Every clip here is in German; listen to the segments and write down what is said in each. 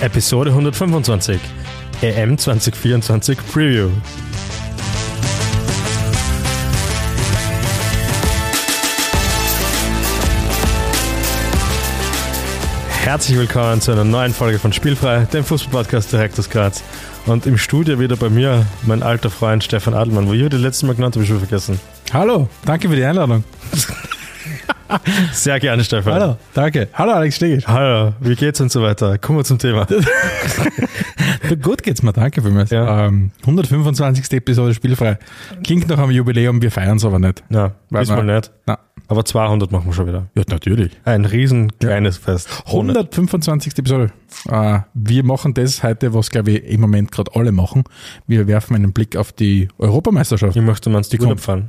Episode 125, EM 2024 Preview. Herzlich willkommen zu einer neuen Folge von Spielfrei, dem Fußball-Podcast direkt aus Graz. Und im Studio wieder bei mir mein alter Freund Stefan Adelmann. Wo ich das letzte Mal genannt habe, ich schon vergessen. Hallo, danke für die Einladung. Sehr gerne, Stefan. Hallo, danke. Hallo, Alex Stegisch. Hallo, wie geht's und so weiter? Kommen wir zum Thema. Gut geht's mir, danke vielmals. Ja. 125. Episode Spielfrei. Klingt nach einem Jubiläum, wir feiern es aber nicht. Ja, diesmal nicht. Na. Aber 200 machen wir schon wieder. Ja, natürlich. Ein riesen kleines Fest. 125. Episode. Wir machen das heute, was glaube ich im Moment gerade alle machen. Wir werfen einen Blick auf die Europameisterschaft. Ich möchte mal ins Urlaub fahren.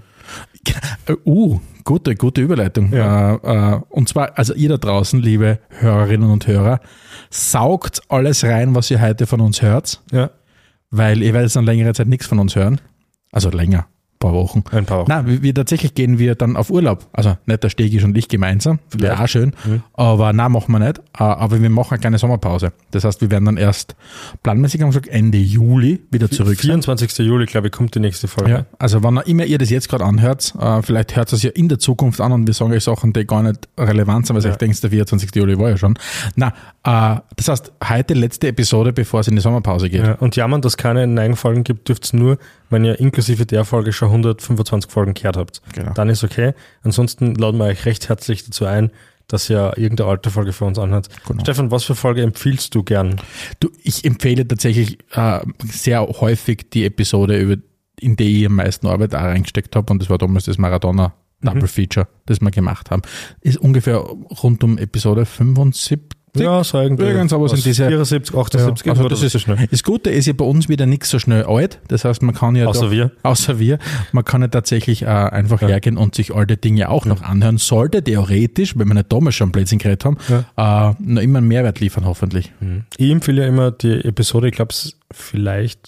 Gute Überleitung. Ja. Und zwar, also ihr da draußen, liebe Hörerinnen und Hörer, saugt alles rein, was ihr heute von uns hört, Ja. weil ihr werdet dann längere Zeit nichts von uns hören. Also länger, ein paar Wochen. Ein paar Wochen. Nein, wir tatsächlich gehen wir dann auf Urlaub. Also nicht der Stegisch und ich gemeinsam, wäre auch schön, aber nein, machen wir nicht. Aber wir machen eine kleine Sommerpause. Das heißt, wir werden dann erst planmäßig am Ende Juli wieder zurück sein. 24. Juli, glaube ich, kommt die nächste Folge. Ja, also wann immer ihr das jetzt gerade anhört, vielleicht hört es ja in der Zukunft an und wir sagen euch Sachen, die gar nicht relevant sind, weil ihr denkt, der 24. Juli war ja schon. Das heißt, heute letzte Episode, bevor es in die Sommerpause geht. Ja, und jammern, dass es keine neuen Folgen gibt, dürft ihr nur, wenn ihr inklusive der Folge schon 125 Folgen gehört habt. Genau. Dann ist okay. Ansonsten laden wir euch recht herzlich dazu ein, dass ihr irgendeine alte Folge für uns anhört. Genau. Stefan, was für Folge empfiehlst du gern? Ich empfehle tatsächlich sehr häufig die Episode, in die ich am meisten Arbeit auch reingesteckt habe, und das war damals das Maradona Double Feature, das wir gemacht haben. Ist ungefähr rund um Episode 75. Ja, so irgendwie. Irgend sowas in dieser 74, 78. Also das ist, das Gute ist ja bei uns wieder nicht so schnell alt. Das heißt, man kann ja Außer wir. Man kann ja tatsächlich einfach hergehen und sich alte Dinge auch noch anhören. Sollte theoretisch, wenn wir nicht damals schon Blödsinn geredet haben, noch immer einen Mehrwert liefern, hoffentlich. Ich empfehle ja immer die Episode, ich glaube es vielleicht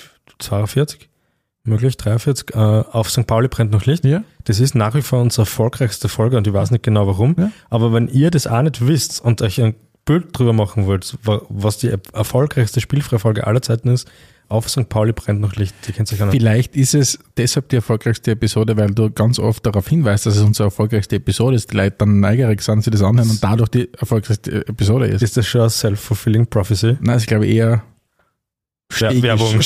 42, möglich 43, auf St. Pauli brennt noch Licht. Ja. Das ist nach wie vor unsere erfolgreichste Folge und ich weiß nicht genau warum. Ja. Aber wenn ihr das auch nicht wisst und euch ein Bild drüber machen wollt, was die erfolgreichste Spielfrei-Folge aller Zeiten ist, auf St. Pauli brennt noch Licht. Die kennt ihr gar nicht. Vielleicht ist es deshalb die erfolgreichste Episode, weil du ganz oft darauf hinweist, dass es unsere erfolgreichste Episode ist. Die Leute dann neugierig sind, sie das anhören und dadurch die erfolgreichste Episode ist. Ist das schon eine self-fulfilling prophecy? Nein, das ist glaube ich eher Werbung.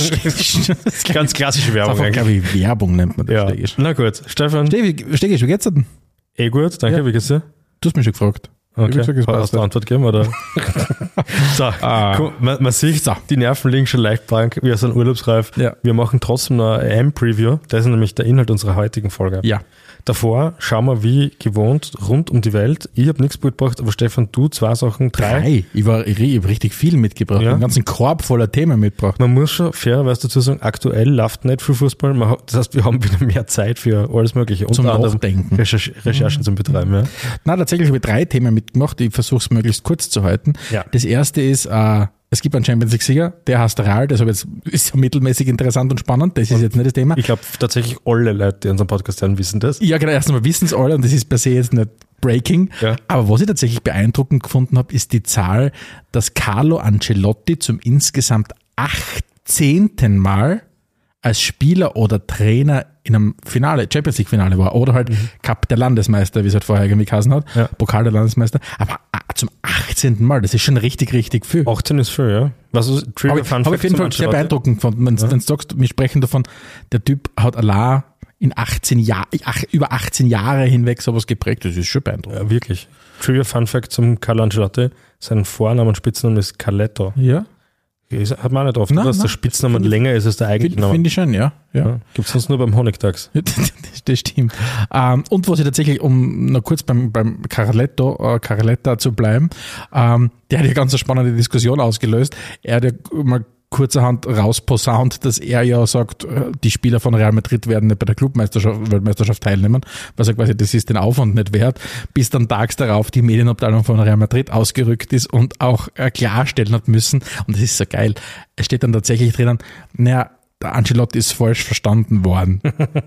Ganz klassische Werbung. Einfach, glaube ich, Werbung nennt man das. Ja. Stegisch. Na gut, Stefan. Stegisch, wie geht's dir denn? Gut, danke, Ja. Wie geht's dir? Du hast mich schon gefragt. Okay, Ich hab gesagt, hast du eine Antwort gegeben, oder? So, guck, man sieht, die Nerven liegen schon leicht blank, wir sind urlaubsreif. Ja. Wir machen trotzdem noch eine EM-Preview, das ist nämlich der Inhalt unserer heutigen Folge. Ja. Davor schauen wir wie gewohnt rund um die Welt. Ich habe nichts mitgebracht, aber Stefan, du 2 Sachen, 3. Ich habe richtig viel mitgebracht. Ja. Einen ganzen Korb voller Themen mitgebracht. Man muss schon fairerweise dazu sagen, aktuell läuft nicht viel Fußball. Das heißt, wir haben wieder mehr Zeit für alles Mögliche. Zum Unter anderem Nachdenken. Recherchen zum Betreiben. Ja. Nein, tatsächlich habe ich 3 Themen mitgemacht. Ich versuche es möglichst kurz zu halten. Ja. Das erste ist, es gibt einen Champions League-Sieger, der heißt Real, das ist so mittelmäßig interessant und spannend. Das ist jetzt nicht das Thema. Ich glaube tatsächlich alle Leute, die unseren Podcast hören, wissen das. Ja, genau, erstens mal wissen es alle und das ist per se jetzt nicht breaking. Ja. Aber was ich tatsächlich beeindruckend gefunden habe, ist die Zahl, dass Carlo Ancelotti zum insgesamt 18. Mal als Spieler oder Trainer in einem Finale, Champions League Finale war oder halt Cup der Landesmeister, wie es halt vorher irgendwie geheißen hat, Pokal der Landesmeister, aber zum 18. Mal, das ist schon richtig, richtig viel. 18 ist viel, ja. Was ist Habe ich auf jeden Fall sehr beeindruckend gefunden, wenn du sagst, wir sprechen davon, der Typ hat allein in über 18 Jahre hinweg sowas geprägt, das ist schon beeindruckend. Ja, wirklich. Trivia Fun Fact zum Carlo Ancelotti, sein Vorname und Spitzname ist Carletto. Ja. Hat man auch nicht oft, dass der Spitzname länger ist als der eigentliche Name. Finde ich schon, ja. Gibt es sonst nur beim Honigtags. Das stimmt. Und was ich tatsächlich, um noch kurz beim Carletta zu bleiben, der hat ja ganz eine spannende Diskussion ausgelöst. Er hat ja mal kurzerhand rausposaunt, dass er ja sagt, die Spieler von Real Madrid werden nicht bei der Weltmeisterschaft teilnehmen, was er quasi, das ist den Aufwand nicht wert, bis dann tags darauf die Medienabteilung von Real Madrid ausgerückt ist und auch klarstellen hat müssen, und das ist so geil, es steht dann tatsächlich drinnen, naja, der Ancelotti ist falsch verstanden worden.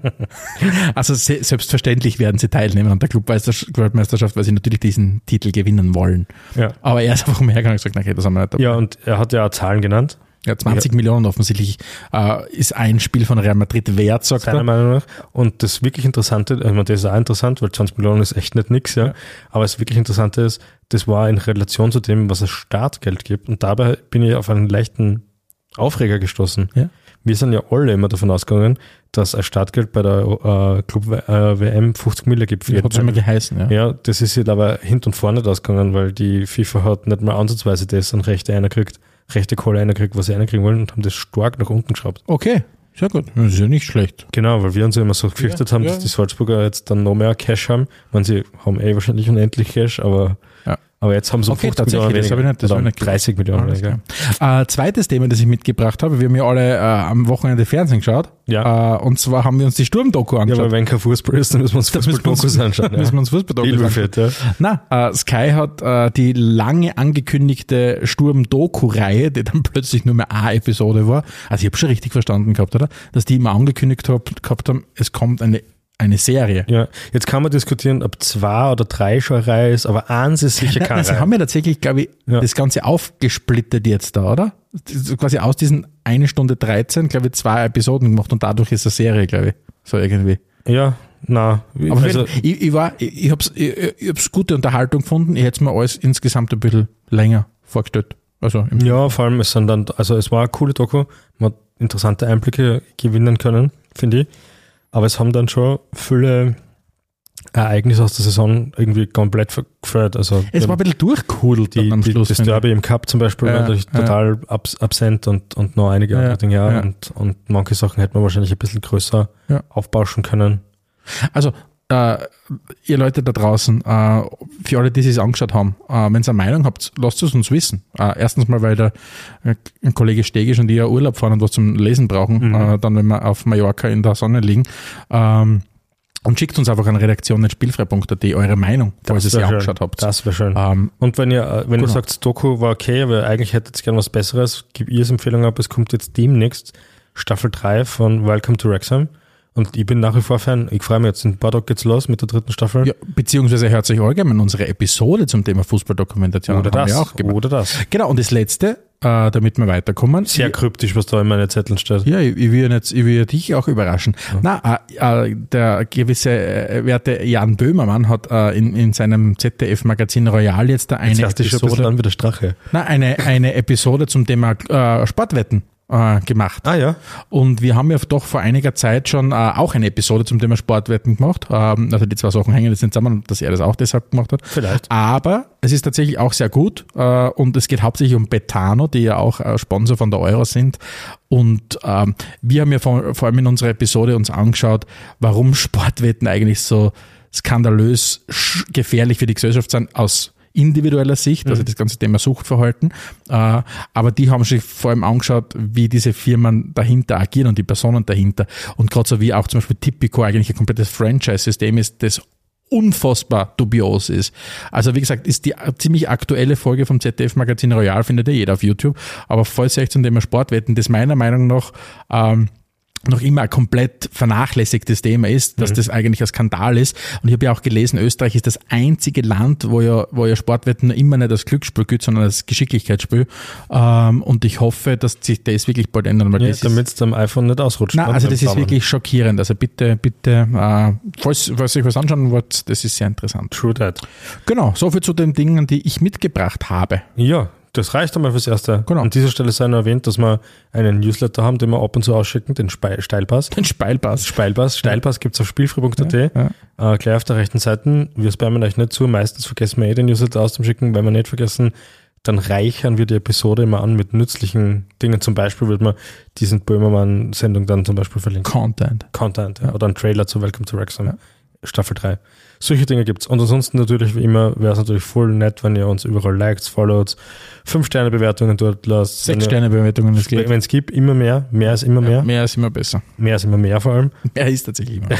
Also selbstverständlich werden sie teilnehmen an der Clubweltmeisterschaft, weil sie natürlich diesen Titel gewinnen wollen. Ja. Aber er ist einfach umhergegangen und gesagt, okay, das haben wir nicht dabei. Ja, und er hat ja auch Zahlen genannt. Ja, 20 Millionen offensichtlich ist ein Spiel von Real Madrid wert, sagt seiner er. Meinung nach. Und das wirklich Interessante, ich meine, das ist auch interessant, weil 20 Millionen ist echt nicht nix, ja. Aber das wirklich Interessante ist, das war in Relation zu dem, was es Startgeld gibt. Und dabei bin ich auf einen leichten Aufreger gestoßen. Ja. Wir sind ja alle immer davon ausgegangen, dass ein Startgeld bei der Club-WM 50 Mille gibt. Hat es immer geheißen, ja. Ja, das ist jetzt aber hinten und vorne nicht ausgegangen, weil die FIFA hat nicht mal ansatzweise das an rechte Kohle einkriegt, was sie einkriegen wollen, und haben das stark nach unten geschraubt. Okay, sehr gut. Das ist ja nicht schlecht. Genau, weil wir uns ja immer so gefürchtet haben, dass die Salzburger jetzt dann noch mehr Cash haben. Ich meine, sie haben wahrscheinlich unendlich Cash, aber jetzt haben sie 50 Millionen weniger. Das habe ich nicht 30 Millionen weniger. Zweites Thema, das ich mitgebracht habe, wir haben ja alle am Wochenende Fernsehen geschaut. Ja. Und zwar haben wir uns die Sturm-Doku angeschaut. Ja, aber wenn kein Fußball ist, dann müssen wir uns Fußball-Dokus anschauen. Müssen wir uns Fußball-Dokus anschauen. Na, Sky hat die lange angekündigte Sturm-Doku-Reihe, die dann plötzlich nur mehr eine Episode war, also ich habe schon richtig verstanden gehabt, oder? Dass die immer angekündigt gehabt haben, es kommt eine Serie. Ja, jetzt kann man diskutieren, ob 2 oder 3 schon eine Reihe ist, aber eins ist sicher keine Reihe. Sie haben ja tatsächlich, glaube ich, das Ganze aufgesplittet jetzt da, oder? Quasi aus diesen 1 Stunde 13, glaube ich, 2 Episoden gemacht und dadurch ist eine Serie, glaube ich. So irgendwie. Ja, na. Aber also, ich hab's gute Unterhaltung gefunden. Ich hätte es mir alles insgesamt ein bisschen länger vorgestellt. Also ja, vor allem es war eine coole Doku. Man hat interessante Einblicke gewinnen können, finde ich. Aber es haben dann schon viele Ereignisse aus der Saison irgendwie komplett gefällt. Also es war ein bisschen durchgehudelt am Schluss. Das Derby im Cup zum Beispiel war natürlich total absent und noch einige andere Dinge. Und manche Sachen hätte man wahrscheinlich ein bisschen größer aufbauschen können. Also ihr Leute da draußen, für alle, die es angeschaut haben, wenn ihr eine Meinung habt, lasst es uns wissen. Erstens mal, weil ein Kollege Stegisch und ich ja Urlaub fahren und was zum Lesen brauchen, dann wenn wir auf Mallorca in der Sonne liegen. Und schickt uns einfach an redaktion@spielfrei.at eure Meinung, falls ihr sie angeschaut habt. Das wäre schön. Und wenn ihr sagt, Doku war okay, aber eigentlich hättet ihr gerne was Besseres, gib ihr Empfehlung ab, es kommt jetzt demnächst Staffel 3 von Welcome to Wrexham. Und ich bin nach wie vor Fan. Ich freue mich jetzt, in ein paar Tagen geht's los mit der 3. Staffel. Ja, beziehungsweise hört sich allgemein unsere Episode zum Thema Fußballdokumentation oder das. Genau, und das Letzte, damit wir weiterkommen. Sehr kryptisch, was da in meinen Zetteln steht. Ja, ich will dich auch überraschen. Ja. Der gewisse werte Jan Böhmermann hat in seinem ZDF-Magazin Royal jetzt eine Episode. Dann wieder Strache. Eine Episode zum Thema Sportwetten gemacht. Ah ja. Und wir haben ja doch vor einiger Zeit schon auch eine Episode zum Thema Sportwetten gemacht. Also die 2 Sachen hängen jetzt nicht zusammen, dass er das auch deshalb gemacht hat. Vielleicht. Aber es ist tatsächlich auch sehr gut und es geht hauptsächlich um Betano, die ja auch Sponsor von der Euro sind. Und wir haben ja vor allem in unserer Episode uns angeschaut, warum Sportwetten eigentlich so skandalös gefährlich für die Gesellschaft sind aus individueller Sicht, also das ganze Thema Suchtverhalten, aber die haben sich vor allem angeschaut, wie diese Firmen dahinter agieren und die Personen dahinter und gerade so wie auch zum Beispiel Tipico eigentlich ein komplettes Franchise-System ist, das unfassbar dubios ist. Also wie gesagt, ist die ziemlich aktuelle Folge vom ZDF-Magazin Royal, findet ihr jeder auf YouTube, aber falls ihr euch zum Thema Sportwetten, das meiner Meinung nach noch immer ein komplett vernachlässigtes Thema ist, dass das eigentlich ein Skandal ist. Und ich habe ja auch gelesen, Österreich ist das einzige Land, wo ja Sportwetten immer nicht als Glücksspiel gilt, sondern als Geschicklichkeitsspiel. Und ich hoffe, dass sich das wirklich bald ändern. Weil damit es am iPhone nicht ausrutscht. Nein, also das ist wirklich schockierend. Also bitte, falls ihr euch was anschauen wollt, das ist sehr interessant. True that. Genau, soviel zu den Dingen, die ich mitgebracht habe. Ja, das reicht einmal fürs Erste. Genau. An dieser Stelle sei noch erwähnt, dass wir einen Newsletter haben, den wir ab und zu ausschicken, den Steilpass. Steilpass gibt es auf spielfrei.at, gleich auf der rechten Seite. Wir spammen euch nicht zu, meistens vergessen wir den Newsletter auszuschicken, weil wir nicht vergessen, dann reichern wir die Episode immer an mit nützlichen Dingen. Zum Beispiel wird man diesen Böhmermann-Sendung dann zum Beispiel verlinken. Content, ja. Oder ein Trailer zu Welcome to Wrexham, Staffel 3. Solche Dinge gibt's. Und ansonsten natürlich, wie immer, wäre es natürlich voll nett, wenn ihr uns überall liked, followt, 5-Sterne-Bewertungen dort lasst. 6-Sterne-Bewertungen, es geht. Wenn es gibt, immer mehr. Mehr ist immer mehr. Mehr ist immer besser. Mehr ist immer mehr vor allem. Mehr ist tatsächlich immer mehr.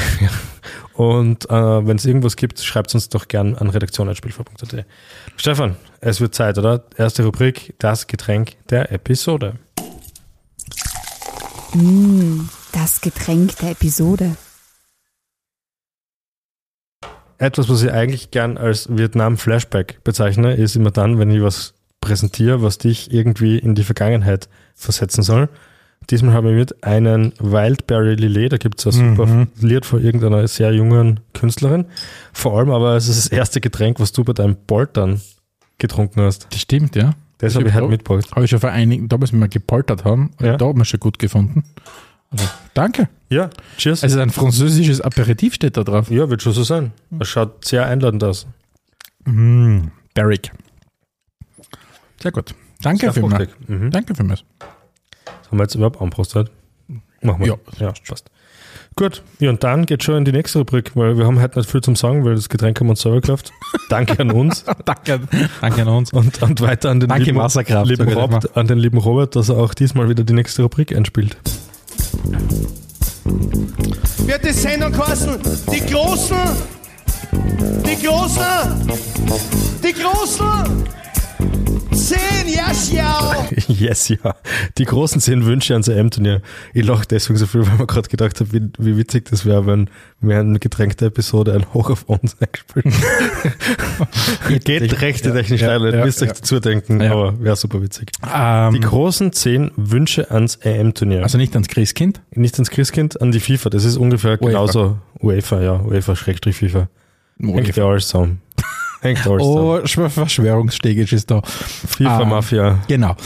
Und wenn es irgendwas gibt, schreibt uns doch gern an redaktion@spielfrei.at. Stefan, es wird Zeit, oder? Erste Rubrik, das Getränk der Episode. Das Getränk der Episode. Etwas, was ich eigentlich gern als Vietnam-Flashback bezeichne, ist immer dann, wenn ich was präsentiere, was dich irgendwie in die Vergangenheit versetzen soll. Diesmal habe ich mit einen Wildberry Lillet, da gibt es ein super Lied von irgendeiner sehr jungen Künstlerin. Vor allem aber es ist das erste Getränk, was du bei deinem Poltern getrunken hast. Das stimmt, ja. Das habe ich halt mitgebracht. Habe ich schon vor einigen, damals, wenn wir gepoltert haben, Ja. da haben wir schon gut gefunden. Also, danke. Ja, cheers. Also ein französisches Aperitif steht da drauf. Ja, wird schon so sein. Es schaut sehr einladend aus. Barrick. Sehr gut. Danke Sehr vielmals. fruchtig. Mhm. Danke vielmals. Haben wir jetzt überhaupt anprostet? Machen wir. Ja, passt. Gut, ja, und dann geht schon in die nächste Rubrik, weil wir haben heute nicht viel zum Sagen, weil das Getränk haben wir uns selber gekauft. Danke an uns. Danke an uns. Und weiter an den Danke, lieben, Wasserkraft, lieben sag ich Robert, an den lieben Robert, dass er auch diesmal wieder die nächste Rubrik einspielt. Wird die Sendung kosten? Die Großen! 10, ja, schau! Yes, ja. Die großen 10 Wünsche ans EM-Turnier. Ich lache deswegen so viel, weil ich gerade gedacht habe, wie witzig das wäre, wenn wir eine getränkte Episode ein Hoch auf uns eingespielt Geht rechte technisch leider, müsst ihr euch dazu denken, aber wäre super witzig. Die großen 10 Wünsche ans EM-Turnier. Also nicht ans Christkind? Nicht ans Christkind, an die FIFA. Das ist ungefähr genauso UEFA, ja. UEFA/FIFA. Hängt ja alles zusammen. Verschwörungsstegisch ist da. FIFA-Mafia. Genau.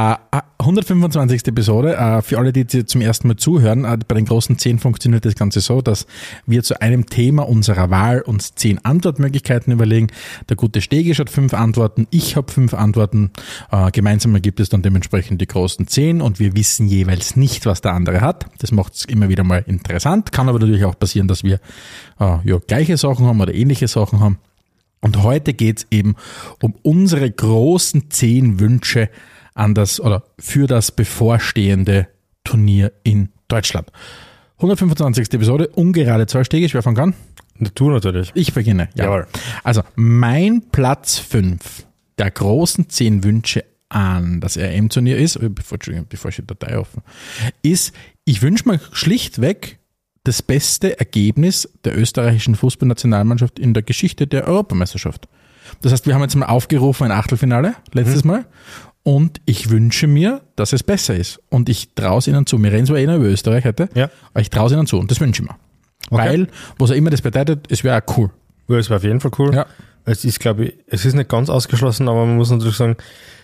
125. Episode. Für alle, die zum ersten Mal zuhören, bei den großen 10 funktioniert das Ganze so, dass wir zu einem Thema unserer Wahl uns 10 Antwortmöglichkeiten überlegen. Der gute Stegisch hat 5 Antworten, ich habe 5 Antworten. Gemeinsam ergibt es dann dementsprechend die großen 10 und wir wissen jeweils nicht, was der andere hat. Das macht es immer wieder mal interessant. Kann aber natürlich auch passieren, dass wir gleiche Sachen haben oder ähnliche Sachen haben. Und heute geht es eben um unsere großen 10 Wünsche an das oder für das bevorstehende Turnier in Deutschland. 125. Episode, ungerade Zahl, Stegisch, wer fangen kann? Du natürlich. Ich beginne. Jawohl. Also mein Platz 5 der großen 10 Wünsche an das RM-Turnier ist, bevor ich die Datei offen, ist, ich wünsche mir schlichtweg das beste Ergebnis der österreichischen Fußballnationalmannschaft in der Geschichte der Europameisterschaft. Das heißt, wir haben jetzt mal aufgerufen ein Achtelfinale, letztes Mal, und ich wünsche mir, dass es besser ist. Und ich traue es ihnen zu. Wir reden zwar über Österreich heute, aber ich traue es ihnen zu und das wünsche ich mir. Okay. Weil, was auch immer das bedeutet, es wäre auch cool. Ja, es wäre auf jeden Fall cool. Ja. Es ist, glaube ich, es ist nicht ganz ausgeschlossen, aber man muss natürlich sagen,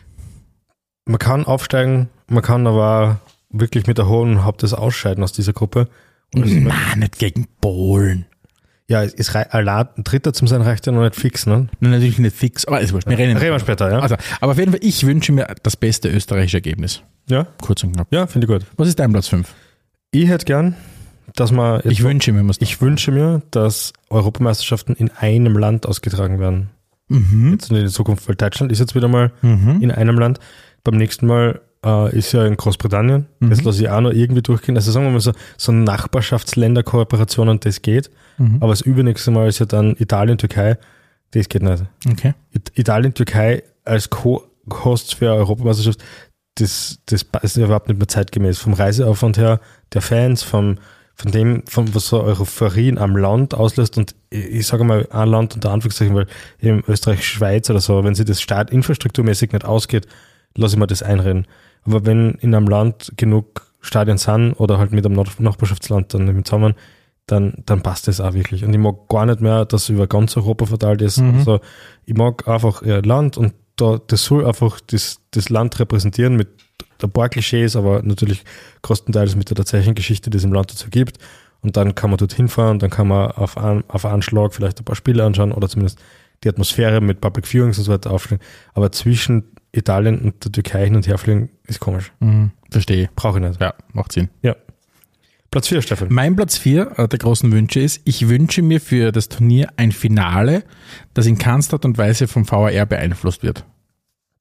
man kann aufsteigen, man kann aber wirklich mit der hohen Hauptes ausscheiden aus dieser Gruppe. Nein, nicht gegen Polen. Ja, allein Dritter zum sein reicht ja noch nicht fix, ne? Nein, natürlich nicht fix, aber ist wurscht. Wir reden später, ja. Also, aber auf jeden Fall, ich wünsche mir das beste österreichische Ergebnis. Ja. Kurz und knapp. Ja, finde ich gut. Was ist dein Platz 5? Ich hätte gern, dass man... Ich wünsche mir, dass Europameisterschaften in einem Land ausgetragen werden. Jetzt in der Zukunft, weil Deutschland ist jetzt wieder mal in einem Land. Beim nächsten Mal ist ja in Großbritannien. Das lasse ich auch noch irgendwie durchgehen. Also sagen wir mal so Nachbarschaftsländerkooperationen, das geht. Aber das übernächste Mal ist ja dann Italien, Türkei. Das geht nicht. Okay. Italien, Türkei als Co-Hosts für eine Europameisterschaft, das ist überhaupt nicht mehr zeitgemäß. Vom Reiseaufwand her, der Fans, von was so Euphorien am Land auslöst, und ich sage mal ein Land unter Anführungszeichen, weil eben Österreich, Schweiz oder so, wenn sich das infrastrukturmäßig nicht ausgeht, lasse ich mir das einreden. Aber wenn in einem Land genug Stadien sind oder halt mit einem Nachbarschaftsland dann mit zusammen, dann passt das auch wirklich. Und ich mag gar nicht mehr, dass über ganz Europa verteilt ist. Also ich mag einfach ein Land, und das soll einfach das Land repräsentieren mit ein paar Klischees, aber natürlich größtenteils mit der tatsächlichen Geschichte, die es im Land dazu gibt. Und dann kann man dort hinfahren, dann kann man auf Anschlag vielleicht ein paar Spiele anschauen oder zumindest die Atmosphäre mit Public Viewings und so weiter aufstellen. Aber zwischen Italien und der Türkei hin und her fliegen ist komisch. Verstehe. Brauche ich nicht. Ja, macht Sinn. Ja. Platz 4, Stefan. Mein Platz 4 der großen Wünsche ist, ich wünsche mir für das Turnier ein Finale, das in keinster Art und Weise vom VAR beeinflusst wird.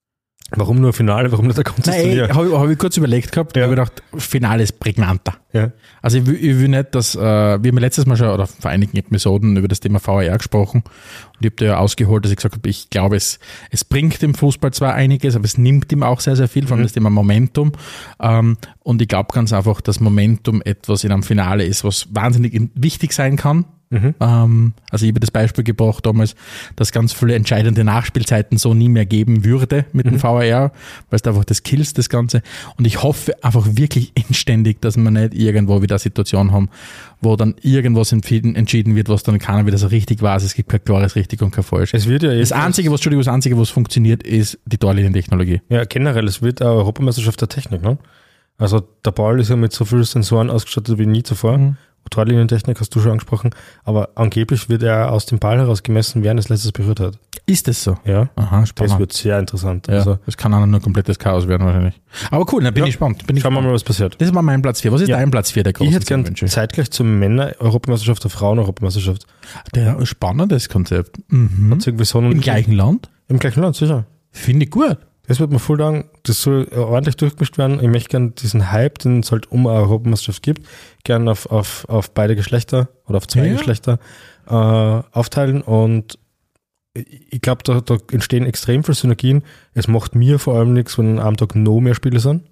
Warum nur Finale? Warum nicht der ganze Turnier? Habe ich kurz überlegt gehabt. Ich habe gedacht, Finale ist prägnanter. Ja. Also ich will nicht, dass, wir haben letztes Mal schon oder vor einigen Episoden über das Thema VAR gesprochen und ich habe da ja ausgeholt, dass ich gesagt habe, ich glaube, es bringt dem Fußball zwar einiges, aber es nimmt ihm auch sehr, sehr viel, vor allem das Thema Momentum. Und ich glaube ganz einfach, dass Momentum etwas in einem Finale ist, was wahnsinnig wichtig sein kann. Also ich habe das Beispiel gebracht damals, dass ganz viele entscheidende Nachspielzeiten so nie mehr geben würde mit dem VAR, weil es einfach das kills, das Ganze. Und ich hoffe einfach wirklich inständig, dass wir nicht irgendwo wieder eine Situation haben, wo dann irgendwas entschieden wird, was dann keiner wieder so richtig weiß. Es gibt kein klares richtig und kein falsch. Es wird ja das Einzige, was funktioniert, ist die Torlinientechnologie. Ja, generell, es wird eine Europameisterschaft der Technik, ne? Also der Ball ist ja mit so vielen Sensoren ausgestattet wie nie zuvor. Torlinientechnik hast du schon angesprochen, aber angeblich wird er aus dem Ball heraus gemessen, wer ihn das letztes berührt hat. Ist das so? Ja. Aha, spannend. Das wird sehr interessant. Ja, also, das kann auch nur komplettes Chaos werden wahrscheinlich. Aber cool, dann bin ich gespannt. Schauen wir mal, was passiert. Das war mein Platz 4. Was ist dein Platz 4 der großen Ich hätte gern zeitgleich zur Männer-Europameisterschaft, der Frauen-Europameisterschaft. Der spannendes Konzept. Hat's irgendwie so Im gleichen Land? Im gleichen Land, sicher. Finde ich gut. Das wird mir voll sagen, das soll ordentlich durchgemischt werden. Ich möchte gerne diesen Hype, den es halt um eine Europameisterschaft gibt, gerne auf beide Geschlechter oder auf zwei Geschlechter aufteilen. Und ich glaube, da entstehen extrem viele Synergien. Es macht mir vor allem nichts, wenn am Tag noch mehr Spiele sind.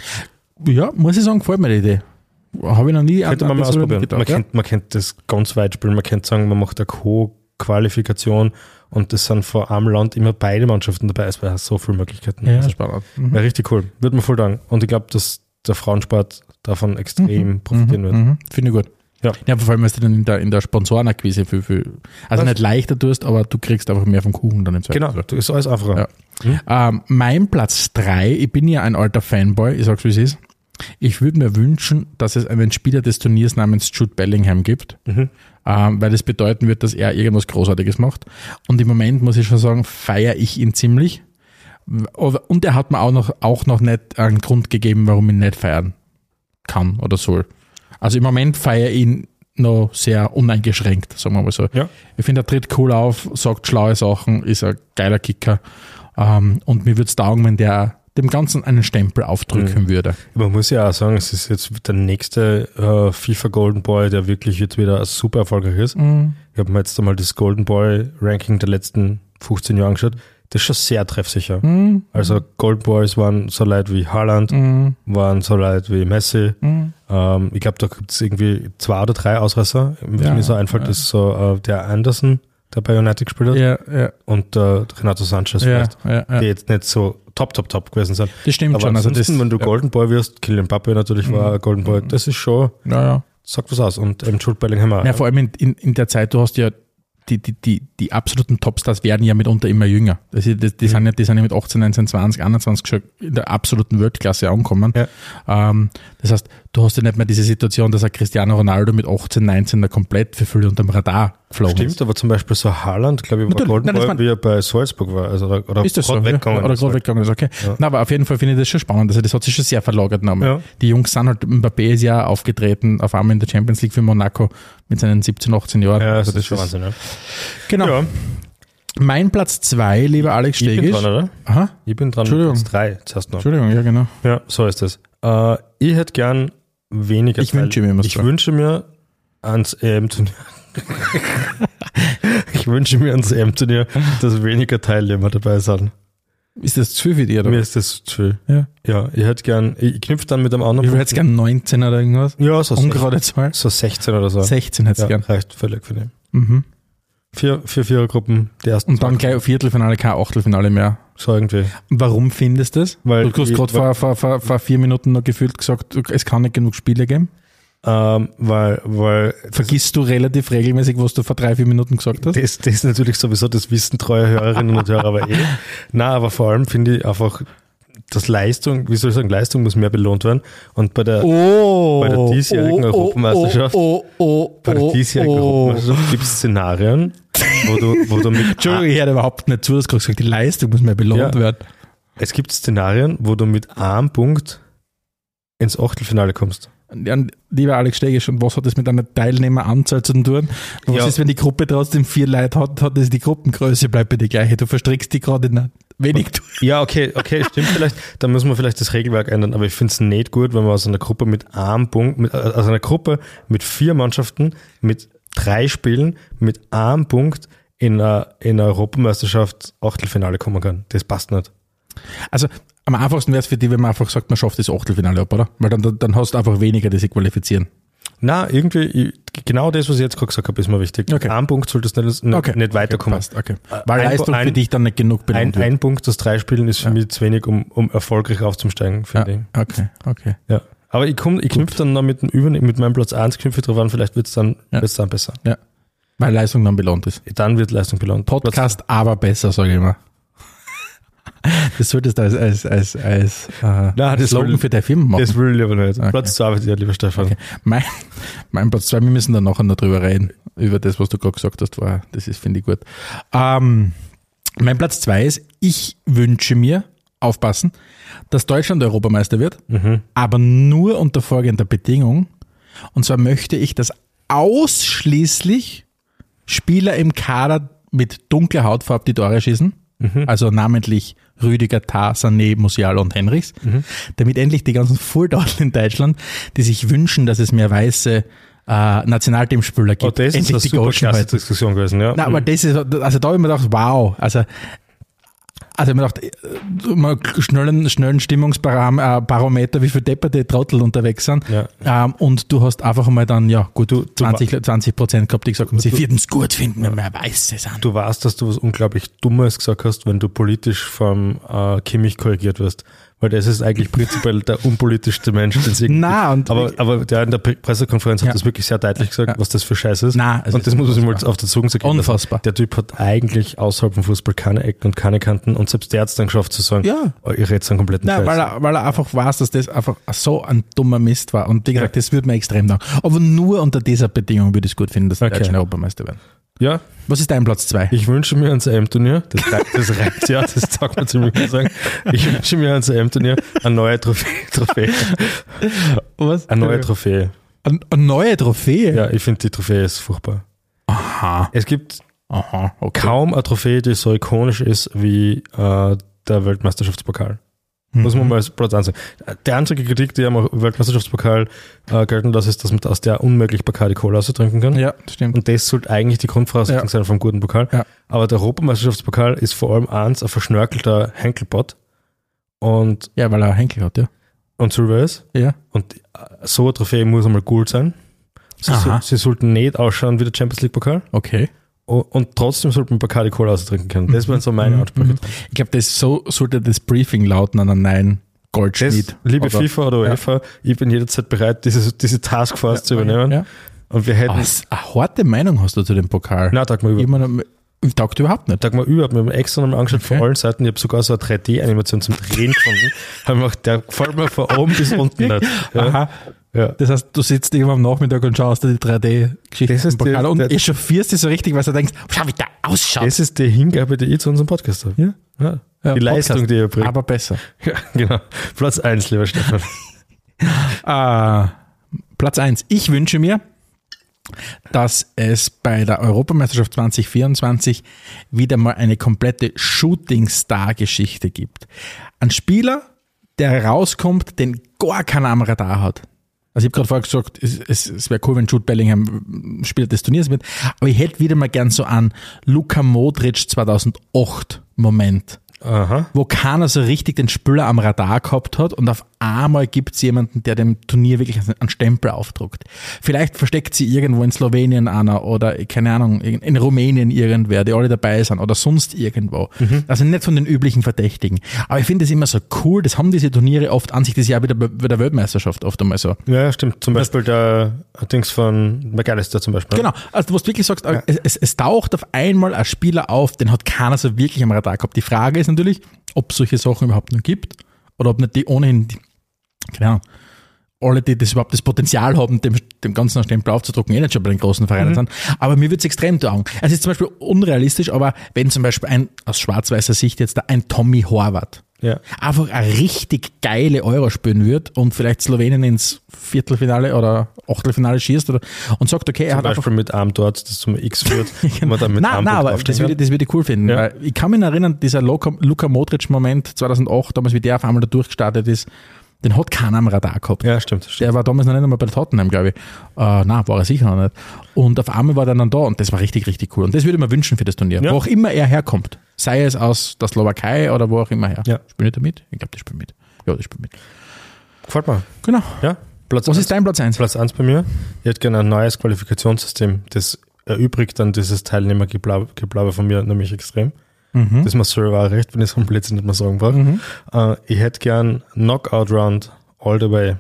Ja, muss ich sagen, gefällt mir die Idee. Habe ich noch nie Könnte man mal ausprobieren. Man könnte das ganz weit spielen. Man könnte sagen, man macht eine Co-Qualifikation und das sind vor einem Land immer beide Mannschaften dabei. Es wäre so viele Möglichkeiten. Ja, also, spannend. Wäre richtig cool. Würde mir voll danken. Und ich glaube, dass der Frauensport davon extrem profitieren wird. Finde ich gut. Ja, vor allem, weil du dann in der Sponsorenakquise also nicht leichter tust, aber du kriegst einfach mehr vom Kuchen dann im zweiten. Genau, du ist alles einfacher. Ja. Mein Platz 3, ich bin ja ein alter Fanboy, ich sag's wie es ist. Ich würde mir wünschen, dass es einen Spieler des Turniers namens Jude Bellingham gibt, weil das bedeuten wird, dass er irgendwas Großartiges macht. Und im Moment muss ich schon sagen, feiere ich ihn ziemlich. Und er hat mir auch noch nicht einen Grund gegeben, warum ich ihn nicht feiern kann oder soll. Also im Moment feiere ich ihn noch sehr uneingeschränkt, sagen wir mal so. Ja. Ich finde, er tritt cool auf, sagt schlaue Sachen, ist ein geiler Kicker. Und mir würde es taugen, wenn der dem Ganzen einen Stempel aufdrücken würde. Man muss ja auch sagen, es ist jetzt der nächste FIFA Golden Boy, der wirklich jetzt wieder super erfolgreich ist. Ich habe mir jetzt einmal das Golden Boy Ranking der letzten 15 Jahre angeschaut. Das ist schon sehr treffsicher. Also Golden Boys waren so Leute wie Haaland, waren so Leute wie Messi. Ich glaube, da gibt es irgendwie 2 oder 3 Ausreißer. Mir so einfällt, das ist so der Anderson, der bei United gespielt hat. Und Renato Sanchez vielleicht, die jetzt nicht so top gewesen sind. Das stimmt aber schon. Ansonsten, wenn du Golden Boy wirst, Kylian Mbappé natürlich war ein Golden Boy, das ist schon, sagt was aus. Und Jude Bellingham auch. Ja, vor allem in der Zeit, du hast ja die absoluten Topstars werden ja mitunter immer jünger. Die sind ja mit 18, 19, 20, 21 schon in der absoluten Weltklasse angekommen. Ja. Das heißt, du hast ja nicht mehr diese Situation, dass ein Cristiano Ronaldo mit 18, 19 da komplett für viele unterm Radar geflogen ist. Stimmt, aber zum Beispiel so Haaland, glaube ich, war Golden Boy, wie er bei Salzburg war. Also, oder ist das so? Weggegangen oder gerade weggegangen ist, okay. Ja. Na, aber auf jeden Fall finde ich das schon spannend. Also das hat sich schon sehr verlagert. Ja. Die Jungs sind halt, Mbappé ist ja aufgetreten, auf einmal in der Champions League für Monaco mit seinen 17, 18 Jahren. Ja, also das ist schon Wahnsinn. Ja. Genau. Ja. Mein Platz 2, lieber Alex Stegisch. Ich bin dran, oder? Aha. Ich bin dran. Entschuldigung. Platz 3 zuerst noch. Entschuldigung, ja genau. Ja, so ist das. Ich hätte gern weniger Ich wünsche mir ans EM-Turnier. Ich wünsche mir ans EM-Turnier, dass weniger Teilnehmer dabei sind. Ist das zu viel für dich, oder? Mir ist das zu viel. Ja, ich hätte gern, ich knüpfe dann mit einem anderen. Ich hätte gern 19 oder irgendwas. Ja, so ungerade Zahl. So 16 oder so. 16 hätte ich gern. Reicht völlig für den. 4 Vierergruppen, die ersten. Und dann gleich Viertelfinale, kein Achtelfinale mehr. So irgendwie. Warum findest du das? Weil du hast gerade vor 4 Minuten noch gefühlt gesagt, es kann nicht genug Spiele geben. Weil vergisst du relativ regelmäßig, was du vor 3-4 Minuten gesagt hast? Das ist natürlich sowieso, das wissen treue Hörerinnen und Hörer, aber Nein, aber vor allem finde ich einfach, dass Leistung muss mehr belohnt werden. Und bei der diesjährigen Europameisterschaft gibt es Szenarien, wo du mit... Entschuldigung, ich hätte überhaupt nicht zu, dass du gesagt, die Leistung muss mehr belohnt werden. Es gibt Szenarien, wo du mit einem Punkt ins Achtelfinale kommst. Ja, lieber Alex Stegisch, und was hat das mit einer Teilnehmeranzahl zu tun? Was ist, wenn die Gruppe trotzdem 4 Leute hat, die Gruppengröße bleibt bei dir gleiche? Du verstrickst die gerade nicht. wenig tue. Ja, okay, stimmt vielleicht. Da müssen wir vielleicht das Regelwerk ändern, aber ich finde es nicht gut, wenn man aus einer Gruppe mit einem Punkt, also einer Gruppe mit 4 Mannschaften, mit 3 Spielen, mit einem Punkt in einer Europameisterschaft Achtelfinale kommen kann. Das passt nicht. Also am einfachsten wäre es für dich, wenn man einfach sagt, man schafft das Achtelfinale ab, oder? Weil dann hast du einfach weniger, die sich qualifizieren. Na, irgendwie, genau das, was ich jetzt gerade gesagt habe, ist mir wichtig. Okay. Ein Punkt solltest du nicht weiterkommen. Okay. Weil Leistung für dich dann nicht genug belohnt wird. Ein Punkt aus 3 Spielen ist für mich zu wenig, um erfolgreich aufzusteigen, finde ich. Okay. Ja. Aber ich knüpfe dann noch mit meinem Platz 1 knüpfe drauf an, vielleicht wird es dann besser. Ja. Weil Leistung dann belohnt ist. Dann wird Leistung belohnt. Podcast aber besser, sage ich immer. Das solltest du als Slogan für deine Firma machen. Das will ich aber nicht. Okay. Platz 2 wird ja, lieber Stefan. Okay. Mein Platz 2, wir müssen dann nachher noch drüber reden, über das, was du gerade gesagt hast. Das ist, finde ich, gut. Mein Platz 2 ist, ich wünsche mir, aufpassen, dass Deutschland Europameister wird, aber nur unter folgender Bedingung. Und zwar möchte ich, dass ausschließlich Spieler im Kader mit dunkler Hautfarbe die Tore schießen. Also namentlich Rüdiger, Tah, Sané, Musiala und Henrichs, damit endlich die ganzen Volldeutschen in Deutschland, die sich wünschen, dass es mehr weiße Nationalteamspieler gibt, das endlich ist die Goschen halten. Diskussion gewesen, ja. Nein, aber das ist, also da habe ich mir gedacht, wow, also ich habe mir gedacht, mal schnellen Stimmungsbarometer, wie viele depperte Trottel unterwegs sind. Ja. Und du hast einfach mal dann, 20% gehabt, die gesagt haben, sie würden es gut finden, wenn wir Weiße sind. Du weißt, dass du was unglaublich Dummes gesagt hast, wenn du politisch vom Kimmich korrigiert wirst. Weil das ist eigentlich prinzipiell der unpolitischste Mensch, den es irgendwie gibt. Aber der in der Pressekonferenz hat das wirklich sehr deutlich gesagt, was das für Scheiß ist. Und das muss man sich mal auf der Zunge sagen. Unfassbar. Der Typ hat eigentlich außerhalb vom Fußball keine Ecken und keine Kanten und selbst der hat es dann geschafft zu sagen, ich rede einen kompletten Scheiß. Weil er einfach weiß, dass das einfach so ein dummer Mist war. Und wie gesagt, das würde mir extrem danken. Aber nur unter dieser Bedingung würde ich es gut finden, dass die Deutschen Europameister werden. Ja. Was ist dein Platz 2? Ich wünsche mir ein CM-Turnier, das reicht ja, das sagt man ziemlich gut sagen. Ich wünsche mir ein CM-Turnier, eine neue Trophäe. Was? Eine neue Trophäe. Eine neue Trophäe? Ja, ich finde die Trophäe ist furchtbar. Aha. Es gibt kaum eine Trophäe, die so ikonisch ist wie der Weltmeisterschaftspokal. Muss man mal als Platz ansehen. Die einzige Kritik, die am Weltmeisterschaftspokal gelten lässt, ist, dass man aus der unmöglich Bacardi Cola trinken kann. Ja, stimmt. Und das sollte eigentlich die Grundvoraussetzung sein vom guten Pokal. Ja. Aber der Europameisterschaftspokal ist vor allem ein verschnörkelter Henkelpott. Und ja, weil er Henkel hat, ja. Und Silber ist. Ja. Und so eine Trophäe muss einmal gut sein. Sie sollten nicht ausschauen wie der Champions League Pokal. Okay. Und trotzdem sollte man Bacardi Cola trinken können. Das wären so meine Ansprüche. Ich glaube, so sollte das Briefing lauten an einen neuen Goldschmied. Liebe FIFA oder UEFA, ich bin jederzeit bereit, diese Taskforce zu übernehmen. Ja. Und wir hätten. Eine harte Meinung hast du zu dem Pokal. Nein, taugt mir überhaupt. Taugt überhaupt nicht. Taugt mir überhaupt nicht. Ich habe mir extra nochmal angeschaut von allen Seiten. Ich habe sogar so eine 3D-Animation zum Drehen gefunden. Habe mir gedacht, der gefällt mir von oben bis unten nicht. Ja. Aha. Ja. Das heißt, du sitzt irgendwann am Nachmittag und schaust dir die 3D-Geschichte und echauffierst dich so richtig, weil du denkst, schau, wie der ausschaut. Das ist die Hingabe, die ich zu unserem Podcast habe. Ja. Die Leistung, die ihr bringt. Aber besser. Ja, genau. Platz 1, lieber Stefan. Platz 1. Ich wünsche mir, dass es bei der Europameisterschaft 2024 wieder mal eine komplette Shooting-Star-Geschichte gibt. Ein Spieler, der rauskommt, den gar keiner am Radar hat. Also ich habe gerade vorher gesagt, es wäre cool, wenn Jude Bellingham Spieler des Turniers wird, aber ich hätte wieder mal gern so einen Luka Modric 2008 Moment. Aha. Wo keiner so richtig den Spieler am Radar gehabt hat und auf einmal gibt es jemanden, der dem Turnier wirklich einen Stempel aufdruckt. Vielleicht versteckt sie irgendwo in Slowenien einer oder, keine Ahnung, in Rumänien irgendwer, die alle dabei sind oder sonst irgendwo. Also nicht von den üblichen Verdächtigen. Aber ich finde es immer so cool, das haben diese Turniere oft an sich, das Jahr wieder bei der Weltmeisterschaft oft einmal so. Ja, stimmt. Zum Beispiel der Dings von McAllister zum Beispiel. Genau, also was du wirklich sagst, es taucht auf einmal ein Spieler auf, den hat keiner so wirklich am Radar gehabt. Die Frage ist natürlich, ob es solche Sachen überhaupt noch gibt oder ob nicht die ohnehin, keine Ahnung, alle, die das überhaupt das Potenzial haben, dem Ganzen einen Stempel aufzudrucken, nicht schon bei den großen Vereinen sind. Aber mir würde es extrem taugen. Es ist zum Beispiel unrealistisch, aber wenn zum Beispiel aus schwarz-weißer Sicht jetzt da ein Tommy Horvath einfach eine richtig geile Euro spielen wird und vielleicht Slowenien ins Viertelfinale oder Achtelfinale schießt und sagt, okay, er zum hat Beispiel einfach mit Arm dort, das zum X führt, man dann mit Nein, aber das würde ich cool finden. Ja. Weil ich kann mich erinnern, dieser Luka Modric-Moment 2008, damals wie der auf einmal da durchgestartet ist, den hat keiner am Radar gehabt. Ja, stimmt. Der war damals noch nicht einmal bei Tottenham, glaube ich. Nein, war er sicher noch nicht. Und auf einmal war der dann da und das war richtig, richtig cool. Und das würde ich mir wünschen für das Turnier. Ja. Wo auch immer er herkommt. Sei es aus der Slowakei oder wo auch immer her. Ja. Spielt er mit? Ich glaube, der spielt mit. Ja, der spielt mit. Gefällt mir. Genau. Ja. Was ist dein Platz 1? Platz 1 bei mir. Ich hätte gerne ein neues Qualifikationssystem. Das erübrigt dann dieses Teilnehmergeblabe von mir nämlich extrem. Das ist mir selber auch recht, wenn ich es vom Blödsinn nicht mehr sagen brauche. Ich hätte gern Knockout Round all the way.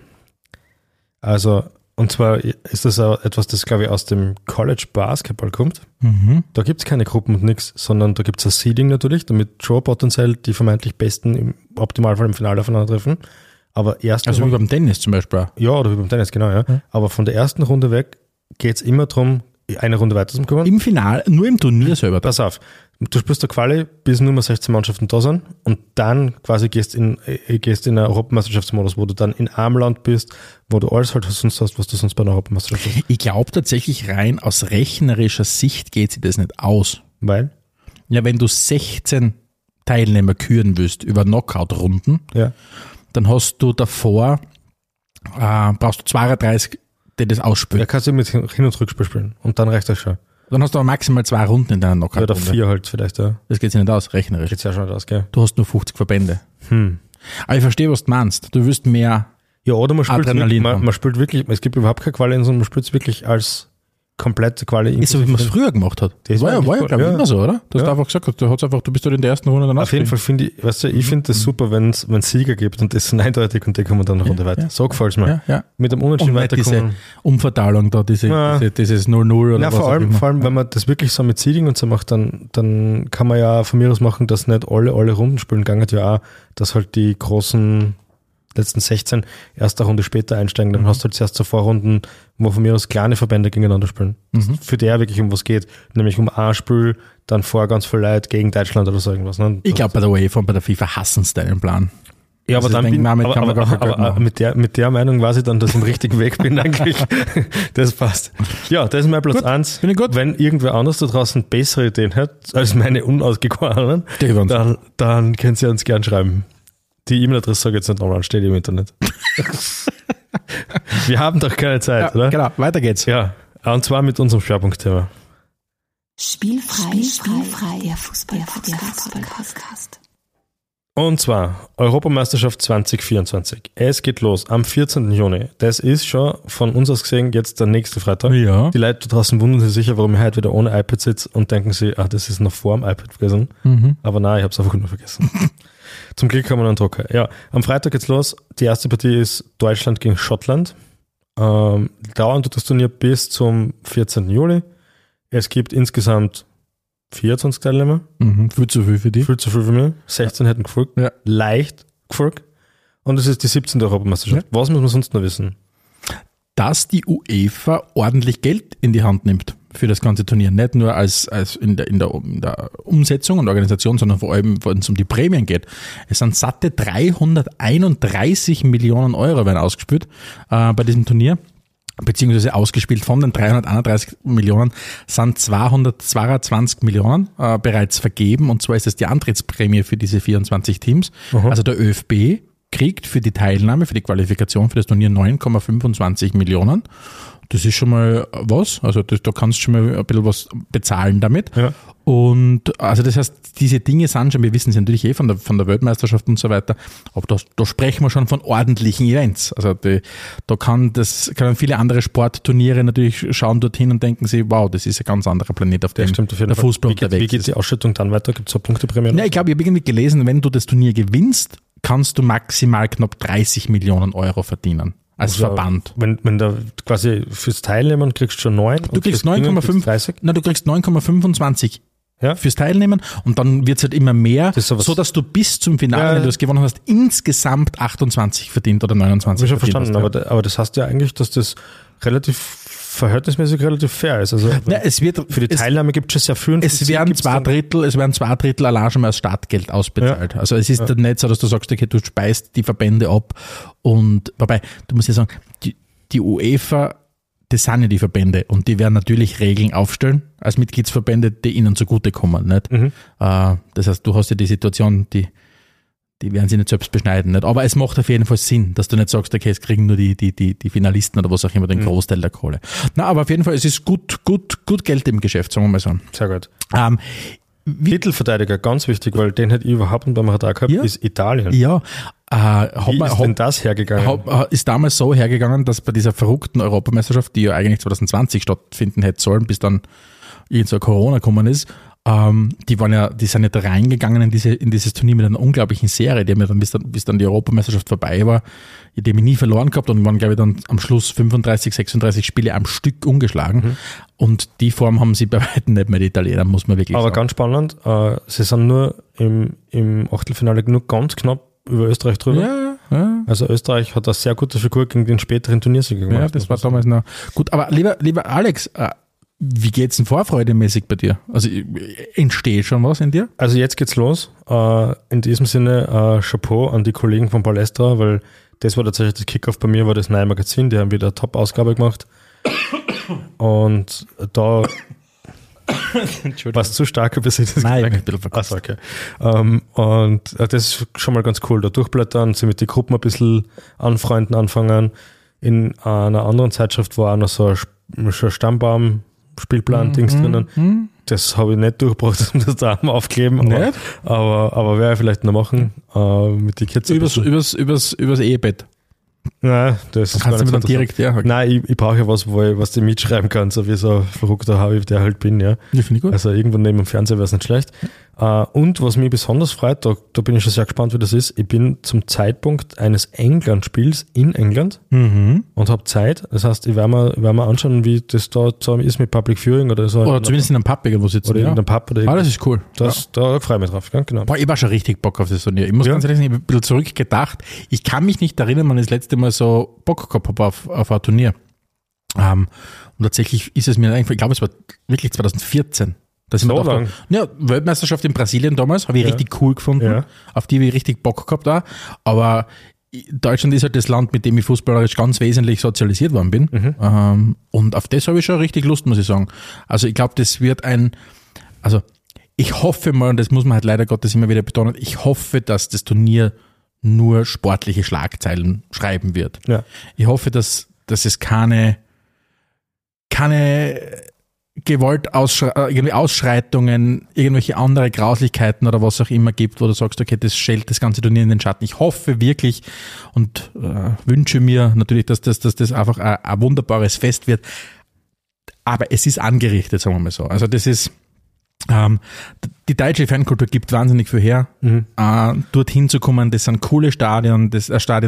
Also, und zwar ist das auch etwas, das glaube ich aus dem College Basketball kommt. Da gibt es keine Gruppen und nichts, sondern da gibt es ein Seeding natürlich, damit schon potenziell die vermeintlich Besten im Optimalfall im Finale aufeinandertreffen. Aber also wie beim Tennis zum Beispiel. Ja, oder wie beim Tennis, genau, ja. Aber von der ersten Runde weg geht es immer darum, eine Runde weiter zu kommen. Im Finale, nur im Turnier selber. Pass auf, du spielst der Quali, bis nur mal 16 Mannschaften da sind und dann quasi gehst in einen Europameisterschaftsmodus, wo du dann in einem Land bist, wo du alles halt sonst hast, was du sonst bei einer Europameisterschaft hast. Ich glaube tatsächlich rein aus rechnerischer Sicht geht sich das nicht aus. Weil? Ja, wenn du 16 Teilnehmer küren willst über Knockout-Runden, Ja. dann hast du davor, brauchst du 32, die das ausspielen. Ja, kannst du mit Hin- und Rückspiel spielen und dann reicht das schon. Dann hast du aber maximal 2 Runden in deiner Ja, oder Knockout-Runde. 4 halt vielleicht, ja. Das geht sich nicht aus, rechnerisch. Geht's ja schon nicht aus, gell? Du hast nur 50 Verbände. Aber ich verstehe, was du meinst. Du willst mehr. Ja, oder man spielt Adrenalin wirklich, haben. man spielt wirklich, es gibt überhaupt keine Quali, sondern man spielt es wirklich als komplette Quali. Ist so, wie man es früher gemacht hat. Das war war ja, eigentlich glaube ich, cool, ja. immer so, oder? Du hast Ja. einfach gesagt, du bist in der ersten Runde dann Auf jeden Fall finde ich, weißt du, ich finde das super, wenn es Sieger gibt und das sind eindeutig und die kommen dann eine Runde weiter. ja. So gefällt es mir. Ja, ja. Mit dem Unentschieden Und nicht diese weiterkommen. Umverteilung da, dieses 0-0 oder Ja, was vor auch allem, immer. wenn man das wirklich so mit Seeding und so macht, dann kann man ja von mir aus machen, dass nicht alle Runden spielen. Ganget ja auch, dass halt die großen letzten 16 erste Runde später einsteigen. Dann hast du halt zuerst so Vorrunden, wo von mir aus kleine Verbände gegeneinander spielen. Für der wirklich um was geht. Nämlich um ein Spiel, dann vor ganz viel Leute gegen Deutschland oder so irgendwas. Ne? Ich glaube, bei der UEFA und bei der FIFA hassen sie deinen Plan. Ja, aber Also dann ich denke, damit kann man gar kein Geld aber machen. mit der Meinung weiß ich dann, dass ich im richtigen Weg bin eigentlich. Das passt. Ja, das ist mein Platz 1. finde ich gut. Wenn irgendwer anders da draußen bessere Ideen hat als meine unausgegorenenen, Die uns. dann könnt ihr uns gern schreiben. Die E-Mail-Adresse sage ich jetzt nicht nochmal, steht im Internet. Wir haben doch keine Zeit, oder? Genau, weiter geht's. Ja, und zwar mit unserem Schwerpunktthema. Spielfrei, der Fußball-Podcast. Und zwar Europameisterschaft 2024. Es geht los am 14. Juni. Das ist schon von uns aus gesehen jetzt der nächste Freitag. Ja. Die Leute da draußen wundern sich sicher, warum ich heute wieder ohne iPad sitze und denken sich, das ist noch vor dem iPad gewesen. Aber nein, ich habe es einfach nur vergessen. Zum Glück haben wir noch einen Drucker. Ja, am Freitag geht's los. Die erste Partie ist Deutschland gegen Schottland. Dauern tut das Turnier bis zum 14. Juli. Es gibt insgesamt 24 Teilnehmer. Viel zu viel für die. Viel zu viel für mich. 16 hätten gefolgt. Ja. Leicht gefolgt. Und es ist die 17. Europameisterschaft. Was muss man sonst noch wissen? Dass die UEFA ordentlich Geld in die Hand nimmt für das ganze Turnier. Nicht nur als in der Umsetzung und Organisation, sondern vor allem, wenn es um die Prämien geht. Es sind satte 331 Millionen Euro werden ausgespielt bei diesem Turnier. Beziehungsweise ausgespielt von den 331 Millionen sind 222 Millionen bereits vergeben, und zwar ist es die Antrittsprämie für diese 24 Teams. Also der ÖFB kriegt für die Teilnahme, für die Qualifikation für das Turnier 9,25 Millionen. Das ist schon mal was, also da kannst du schon mal ein bisschen was bezahlen damit. Ja. Und also das heißt, diese Dinge sind schon, wir wissen es natürlich von der Weltmeisterschaft und so weiter, aber da sprechen wir schon von ordentlichen Events. Also da können viele andere Sportturniere natürlich schauen dorthin und denken sich, wow, das ist ein ganz anderer Planet, auf dem der Fußball unterwegs ist. Wie geht die Ausschüttung dann weiter? Gibt es so Punkteprämien? Ja, ich glaube, ich habe irgendwie gelesen, wenn du das Turnier gewinnst, kannst du maximal knapp 30 Millionen Euro verdienen. Als also, Verband. Wenn da quasi fürs Teilnehmen kriegst du schon 9. Du kriegst 9,5. Na, du kriegst 9,25 fürs Teilnehmen, und dann wird es halt immer mehr, so dass du bis zum Finale, wenn du es gewonnen hast, insgesamt 28 verdient oder 29 verdient. Hab ich schon verstanden, aber das heißt ja eigentlich, dass das relativ verhältnismäßig relativ fair ist. Also für die Teilnahme gibt es schon sehr viel. Es werden 2 Drittel allein schon mal als Startgeld ausbezahlt. Ja. Also es ist dann nicht so, dass du sagst, okay, du speist die Verbände ab und wobei, du musst ja sagen, die UEFA, das sind ja die Verbände und die werden natürlich Regeln aufstellen als Mitgliedsverbände, die ihnen zugutekommen. Nicht? Das heißt, du hast ja die Situation, die werden sie nicht selbst beschneiden. Nicht? Aber es macht auf jeden Fall Sinn, dass du nicht sagst, okay, es kriegen nur die Finalisten oder was auch immer den Großteil der Kohle. Na, aber auf jeden Fall, es ist gut Geld im Geschäft, sagen wir mal so. Sehr gut. Titelverteidiger, ganz wichtig, weil den hätte ich überhaupt nicht beim Radar gehabt, ist Italien. Ja. Wie ist denn das hergegangen? Ist damals so hergegangen, dass bei dieser verrückten Europameisterschaft, die ja eigentlich 2020 stattfinden hätte sollen, bis dann irgend so Corona gekommen ist, die sind ja da reingegangen in dieses Turnier mit einer unglaublichen Serie. Die haben ja dann, bis dann die Europameisterschaft vorbei war, die haben nie verloren gehabt und waren, glaube ich, dann am Schluss 35, 36 Spiele am Stück ungeschlagen. Und die Form haben sie bei weitem nicht mehr, die Italiener, muss man wirklich sagen. Aber ganz spannend, sie sind nur im Achtelfinale nur ganz knapp über Österreich drüber. Ja. Also Österreich hat eine sehr gute Figur gegen den späteren Turniersieger gemacht. Ja, das war damals noch gut. Aber lieber Alex, wie geht's denn vorfreudemäßig bei dir? Also entsteht schon was in dir? Also jetzt geht's los. In diesem Sinne Chapeau an die Kollegen von Palestra, weil das war tatsächlich das Kickoff bei mir, war das neue Magazin. Die haben wieder eine Top-Ausgabe gemacht. Und da was zu stark übersehen. Nein, ich bin ein bisschen verkostet. Okay. Und das ist schon mal ganz cool. Da durchblättern, sich mit den Gruppen ein bisschen anfreunden, anfangen. In einer anderen Zeitschrift war auch noch so ein Stammbaum-Spielplan-Dings drinnen. Das habe ich nicht durchgebracht, um das da aufkleben. Aber werde ich vielleicht noch machen. Mit den Kids. Übers Ehebett. Nein, das ist kannst du mir dann direkt, ja. Okay. Nein, ich brauche ja was du mitschreiben kannst, so wie so ein verrückter Harvey, der halt bin, ja. Ja, finde ich gut. Also irgendwo neben dem Fernseher wäre es nicht schlecht. Und was mich besonders freut, da bin ich schon sehr gespannt, wie das ist, ich bin zum Zeitpunkt eines England-Spiels in England und habe Zeit. Das heißt, ich werde mir anschauen, wie das da ist mit Public Viewing oder so. Oder zumindest in einem Pub irgendwo sitzen. Oder in einem Pub. Oder das ist cool. Da freue ich mich drauf, ja, genau. Boah, ich war schon richtig Bock auf das Turnier. Ich muss ganz ehrlich sagen, ich habe ein bisschen zurückgedacht. Ich kann mich nicht erinnern, wann ich das letzte Mal so Bock gehabt habe auf ein Turnier. Und tatsächlich ist es mir eigentlich, ich glaube, es war wirklich 2014. Das so lang? Ja, Weltmeisterschaft in Brasilien damals, habe ich richtig cool gefunden. Auf die habe ich richtig Bock gehabt auch. Aber Deutschland ist halt das Land, mit dem ich fußballerisch ganz wesentlich sozialisiert worden bin. Und auf das habe ich schon richtig Lust, muss ich sagen. Also ich glaube, das wird ich hoffe mal, und das muss man halt leider Gottes immer wieder betonen, ich hoffe, dass das Turnier nur sportliche Schlagzeilen schreiben wird. Ja. Ich hoffe, dass es keine irgendwie Ausschreitungen, irgendwelche andere Grauslichkeiten oder was auch immer gibt, wo du sagst, okay, das stellt das ganze Turnier in den Schatten. Ich hoffe wirklich und wünsche mir natürlich, dass das einfach ein wunderbares Fest wird. Aber es ist angerichtet, sagen wir mal so. Also das ist die deutsche Fankultur gibt wahnsinnig viel her. Dorthin zu kommen, das sind coole Stadien, das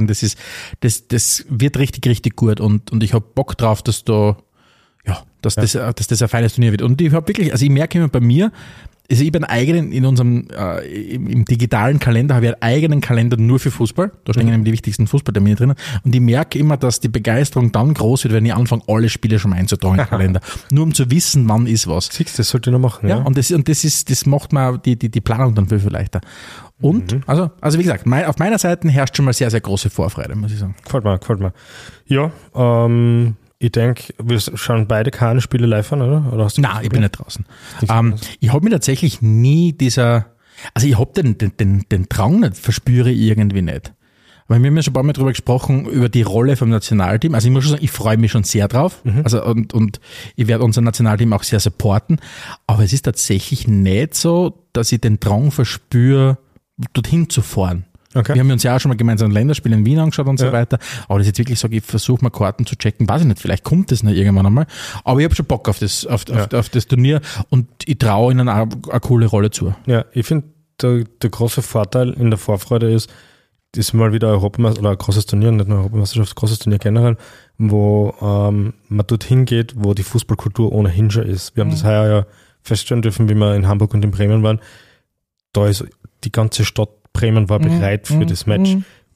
wird richtig, richtig gut und ich habe Bock drauf, dass das ein feines Turnier wird. Und ich habe wirklich, also ich merke immer bei mir, also ich habe einen eigenen, in unserem, im digitalen Kalender habe ich einen eigenen Kalender nur für Fußball. Da stehen nämlich die wichtigsten Fußballtermine drinnen. Und ich merke immer, dass die Begeisterung dann groß wird, wenn ich anfange, alle Spiele schon mal einzutragen im Kalender. Nur um zu wissen, wann ist was. Siehst du, das sollte ich noch machen. Ja, und das macht mir die Planung dann viel, viel leichter. Und, also wie gesagt, auf meiner Seite herrscht schon mal sehr, sehr große Vorfreude, muss ich sagen. Gefällt mir. Ja, ich denke, wir schauen beide keine Spiele live an, oder hast du Nein, ich bin nicht draußen. Ich habe mir tatsächlich nie ich habe den Drang nicht, verspüre ich irgendwie nicht. Weil wir haben ja schon ein paar Mal drüber gesprochen, über die Rolle vom Nationalteam. Also ich muss schon sagen, ich freue mich schon sehr drauf. Also und ich werde unser Nationalteam auch sehr supporten. Aber es ist tatsächlich nicht so, dass ich den Drang verspüre, dorthin zu fahren. Okay. Wir haben uns ja auch schon mal gemeinsam Länderspiele in Wien angeschaut und so weiter. Aber das ist jetzt wirklich so, ich versuche mal Karten zu checken. Weiß ich nicht, vielleicht kommt das noch irgendwann einmal. Aber ich habe schon Bock auf das Turnier und ich traue ihnen auch eine coole Rolle zu. Ja, ich finde, der große Vorteil in der Vorfreude ist mal wieder Europameisterschaft oder ein großes Turnier, nicht nur Europameisterschaft, großes Turnier generell, wo man dorthin geht, wo die Fußballkultur ohnehin schon ist. Wir haben das heuer ja feststellen dürfen, wie wir in Hamburg und in Bremen waren. Da ist die ganze Stadt Bremen war bereit für das Match.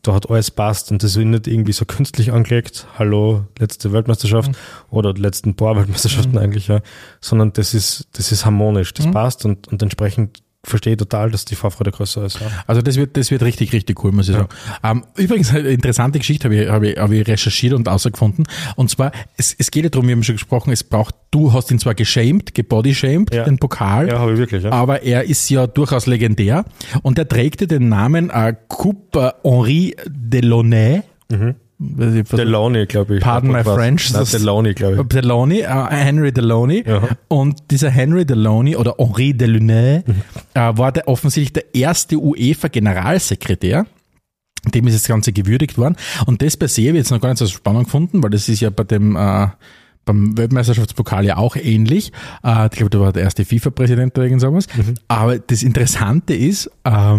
da hat alles passt und das wird nicht irgendwie so künstlich angelegt, hallo, letzte Weltmeisterschaft oder die letzten paar Weltmeisterschaften eigentlich, ja, sondern das ist harmonisch, das passt und entsprechend verstehe ich total, dass die Vorfreude größer ist. Ja. Also das wird richtig, richtig cool, muss ich sagen. Übrigens, eine interessante Geschichte habe ich recherchiert und herausgefunden. Und zwar, es geht ja darum, wir haben schon gesprochen, du hast ihn zwar gebodyshamed, den Pokal. Ja, habe ich wirklich, ja. Aber er ist ja durchaus legendär. Und er trägt ja den Namen Coupe Henri Delaunay. Delaunay, glaube ich. Pardon my French. Delaunay, glaube ich. Delaunay, Henry Delaunay. Und dieser Henry Delaunay oder Henri Delaunay war offensichtlich der erste UEFA-Generalsekretär. Dem ist das Ganze gewürdigt worden. Und das per se habe ich jetzt noch gar nicht so spannend gefunden, weil das ist ja beim Weltmeisterschaftspokal ja auch ähnlich. Ich glaube, da war der erste FIFA-Präsident oder irgend sowas. Aber das Interessante ist,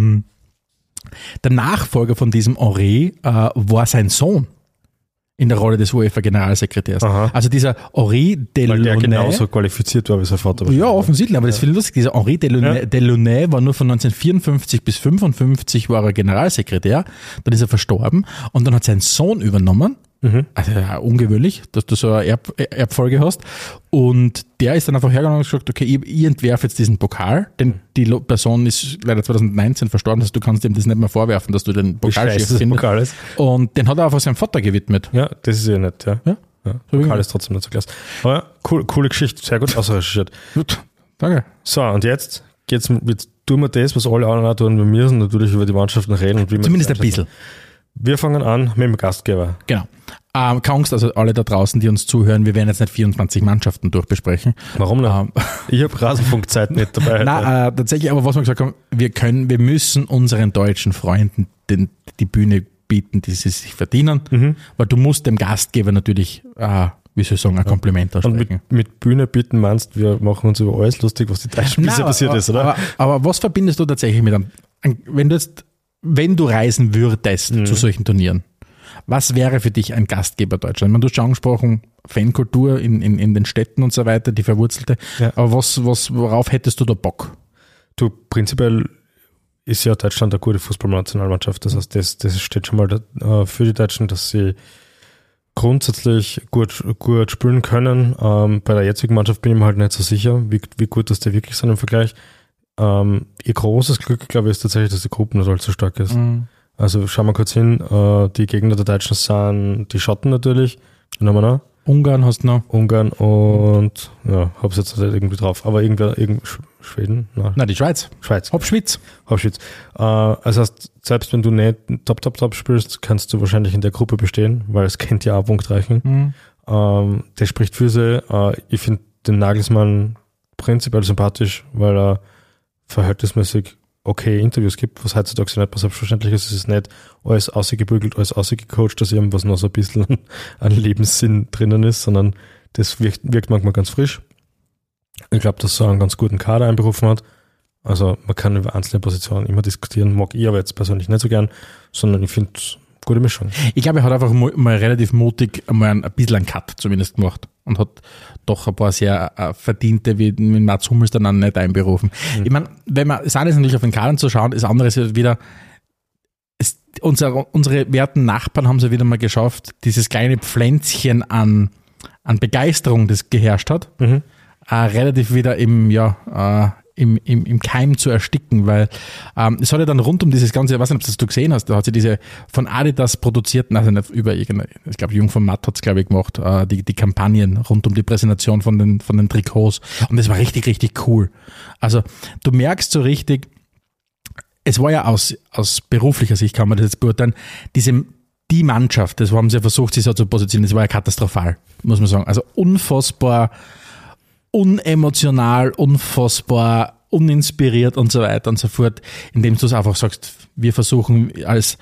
der Nachfolger von diesem Henri war sein Sohn in der Rolle des UEFA-Generalsekretärs. Also dieser Henri Delaunay. Weil der genauso qualifiziert war wie sein Vater. Ja, offensichtlich, aber das ist viel lustig. Dieser Henri Delaunay war nur von 1954 bis 1955 war er Generalsekretär, dann ist er verstorben und dann hat sein Sohn übernommen. Also ungewöhnlich, dass du so eine Erbfolge hast. Und der ist dann einfach hergegangen und gesagt, okay, ich entwerfe jetzt diesen Pokal, denn die Person ist leider 2019 verstorben, also du kannst ihm das nicht mehr vorwerfen, dass du den Pokal schief findest. Und den hat er einfach seinem Vater gewidmet. Ja, das ist ja nett, ja. Pokal ist trotzdem nicht so klasse. Aber ja, coole Geschichte, sehr gut ausrecherchiert. Gut, danke. So, und jetzt tun wir das, was alle anderen auch tun. Wir müssen natürlich über die Mannschaften reden. Und wie zumindest ein bisschen. Wir fangen an mit dem Gastgeber. Genau. Keine Angst, also alle da draußen, die uns zuhören, wir werden jetzt nicht 24 Mannschaften durchbesprechen. Warum nicht? Ich habe Rasenfunkzeit nicht dabei. Nein, tatsächlich, aber was wir gesagt haben, wir müssen unseren deutschen Freunden die Bühne bieten, die sie sich verdienen, weil du musst dem Gastgeber natürlich, wie soll ich sagen, ein Kompliment aussprechen. Und mit Bühne bieten meinst, wir machen uns über alles lustig, was die Deutschen bisher passiert ist, oder? Aber was verbindest du tatsächlich mit wenn du reisen würdest zu solchen Turnieren, was wäre für dich ein Gastgeber Deutschland? Du hast schon angesprochen, Fankultur in den Städten und so weiter, die verwurzelte. Ja. Aber worauf hättest du da Bock? Du, prinzipiell ist ja Deutschland eine gute Fußballnationalmannschaft. Das heißt, das steht schon mal für die Deutschen, dass sie grundsätzlich gut spielen können. Bei der jetzigen Mannschaft bin ich mir halt nicht so sicher, wie gut das die wirklich sind im Vergleich. Ihr großes Glück, glaube ich, ist tatsächlich, dass die Gruppe nicht allzu stark ist. Also schauen wir kurz hin, die Gegner der Deutschen sind die Schotten natürlich, den haben wir noch. Ungarn hast du noch. Ungarn und, ja, hab's jetzt nicht irgendwie drauf, aber Schweden? Nein, die Schweiz. Hauptschweiz. Also heißt, selbst wenn du nicht top spielst, kannst du wahrscheinlich in der Gruppe bestehen, weil es kennt ja auch Punkt reichen. Der spricht für sie. Ich finde den Nagelsmann prinzipiell sympathisch, weil er verhältnismäßig okay Interviews gibt, was heutzutage so nicht mehr selbstverständlich ist. Es ist nicht alles ausgebügelt, alles ausgecoacht, dass irgendwas noch so ein bisschen an Lebenssinn drinnen ist, sondern das wirkt manchmal ganz frisch. Ich glaube, dass er einen ganz guten Kader einberufen hat. Also man kann über einzelne Positionen immer diskutieren, mag ich aber jetzt persönlich nicht so gern, sondern ich finde gute Mischung. Ich glaube, er hat einfach mal relativ mutig mal ein bisschen einen Cut zumindest gemacht und hat doch ein paar sehr verdiente, wie mit Mats Hummels dann auch nicht einberufen. Ich meine, wenn man, es ist natürlich auf den Kader zu schauen, das andere ist wieder, unsere werten Nachbarn haben es ja wieder mal geschafft, dieses kleine Pflänzchen an Begeisterung, das geherrscht hat, relativ wieder im Keim zu ersticken, weil es hat ja dann rund um dieses ganze, ich weiß nicht, ob das du gesehen hast, da hat sie diese von Adidas produzierten, also nicht über irgendeine, ich glaube Jung von Matt hat es glaube ich gemacht, die Kampagnen rund um die Präsentation von den Trikots und das war richtig, richtig cool. Also du merkst so richtig, es war ja aus beruflicher Sicht, kann man das jetzt beurteilen, die Mannschaft, das haben sie ja versucht, sich so zu positionieren, das war ja katastrophal, muss man sagen. Also unfassbar unemotional, unfassbar uninspiriert und so weiter und so fort, indem du es einfach sagst, wir versuchen als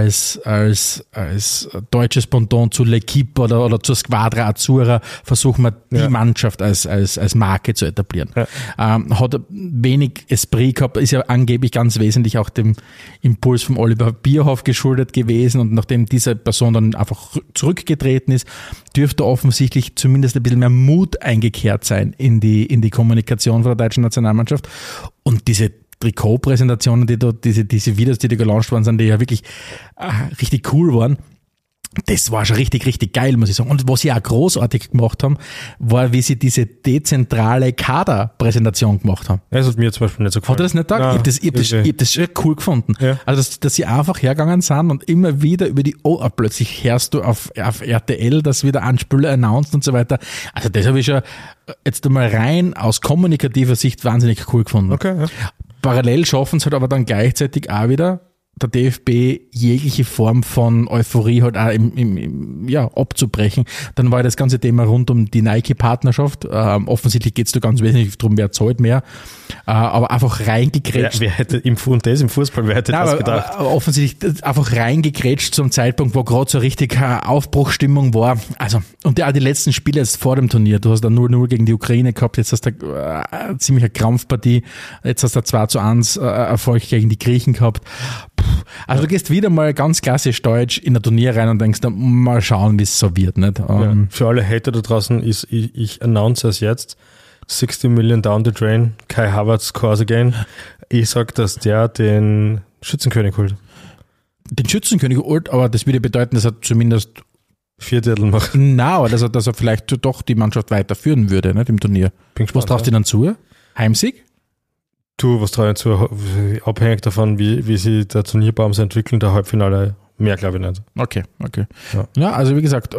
deutsches Pendant zu L'Equipe oder zur Squadra Azzurra versuchen wir die Mannschaft als Marke zu etablieren. Ja. Hat wenig Esprit gehabt, ist ja angeblich ganz wesentlich auch dem Impuls von Oliver Bierhoff geschuldet gewesen und nachdem diese Person dann einfach zurückgetreten ist, dürfte offensichtlich zumindest ein bisschen mehr Mut eingekehrt sein in die Kommunikation von der deutschen Nationalmannschaft und diese Trikotpräsentationen, diese Videos, die gelauncht worden sind, die ja wirklich richtig cool waren. Das war schon richtig, richtig geil, muss ich sagen. Und was sie auch großartig gemacht haben, war, wie sie diese dezentrale Kaderpräsentation gemacht haben. Das hat mir zum Beispiel nicht so gefallen. Hat er das nicht gedacht? Ich hab das schon cool gefunden. Ja. Also, dass sie einfach hergegangen sind und immer wieder über die plötzlich hörst du auf RTL, dass wieder ein Spieler announced und so weiter. Also, das habe ich schon jetzt einmal rein aus kommunikativer Sicht wahnsinnig cool gefunden. Okay, ja. Parallel schaffen es halt aber dann gleichzeitig auch wieder, der DFB jegliche Form von Euphorie halt auch abzubrechen. Dann war das ganze Thema rund um die Nike-Partnerschaft. Offensichtlich geht es da ganz wesentlich darum, wer zahlt mehr. Aber einfach reingekrätscht. Wer hätte im Fußball, wer hätte das gedacht? Aber offensichtlich einfach reingekrätscht zum Zeitpunkt, wo gerade so richtig Aufbruchstimmung war. Also, und auch die letzten Spiele jetzt vor dem Turnier. Du hast da 0-0 gegen die Ukraine gehabt, jetzt hast du ziemlich eine Krampfpartie, jetzt hast du 2-1 Erfolg gegen die Griechen gehabt. Also du gehst wieder mal ganz klassisch deutsch in ein Turnier rein und denkst, mal schauen, wie es so wird. Nicht? Für alle Hater da draußen ist, ich announce es jetzt, 60 Million down the drain, Kai Havertz scores again. Ich sag, dass der den Schützenkönig holt. Den Schützenkönig holt, aber das würde bedeuten, dass er zumindest 4 Titel macht. Na, aber dass er vielleicht doch die Mannschaft weiterführen würde, nicht, im Turnier. Bin gespannt, was traust du dann zu? Heimsieg? Du, was traue ich zu? Abhängig davon, wie sich der Turnierbaum so entwickelt, der Halbfinale, mehr glaube ich nicht. Okay. Ja, also wie gesagt,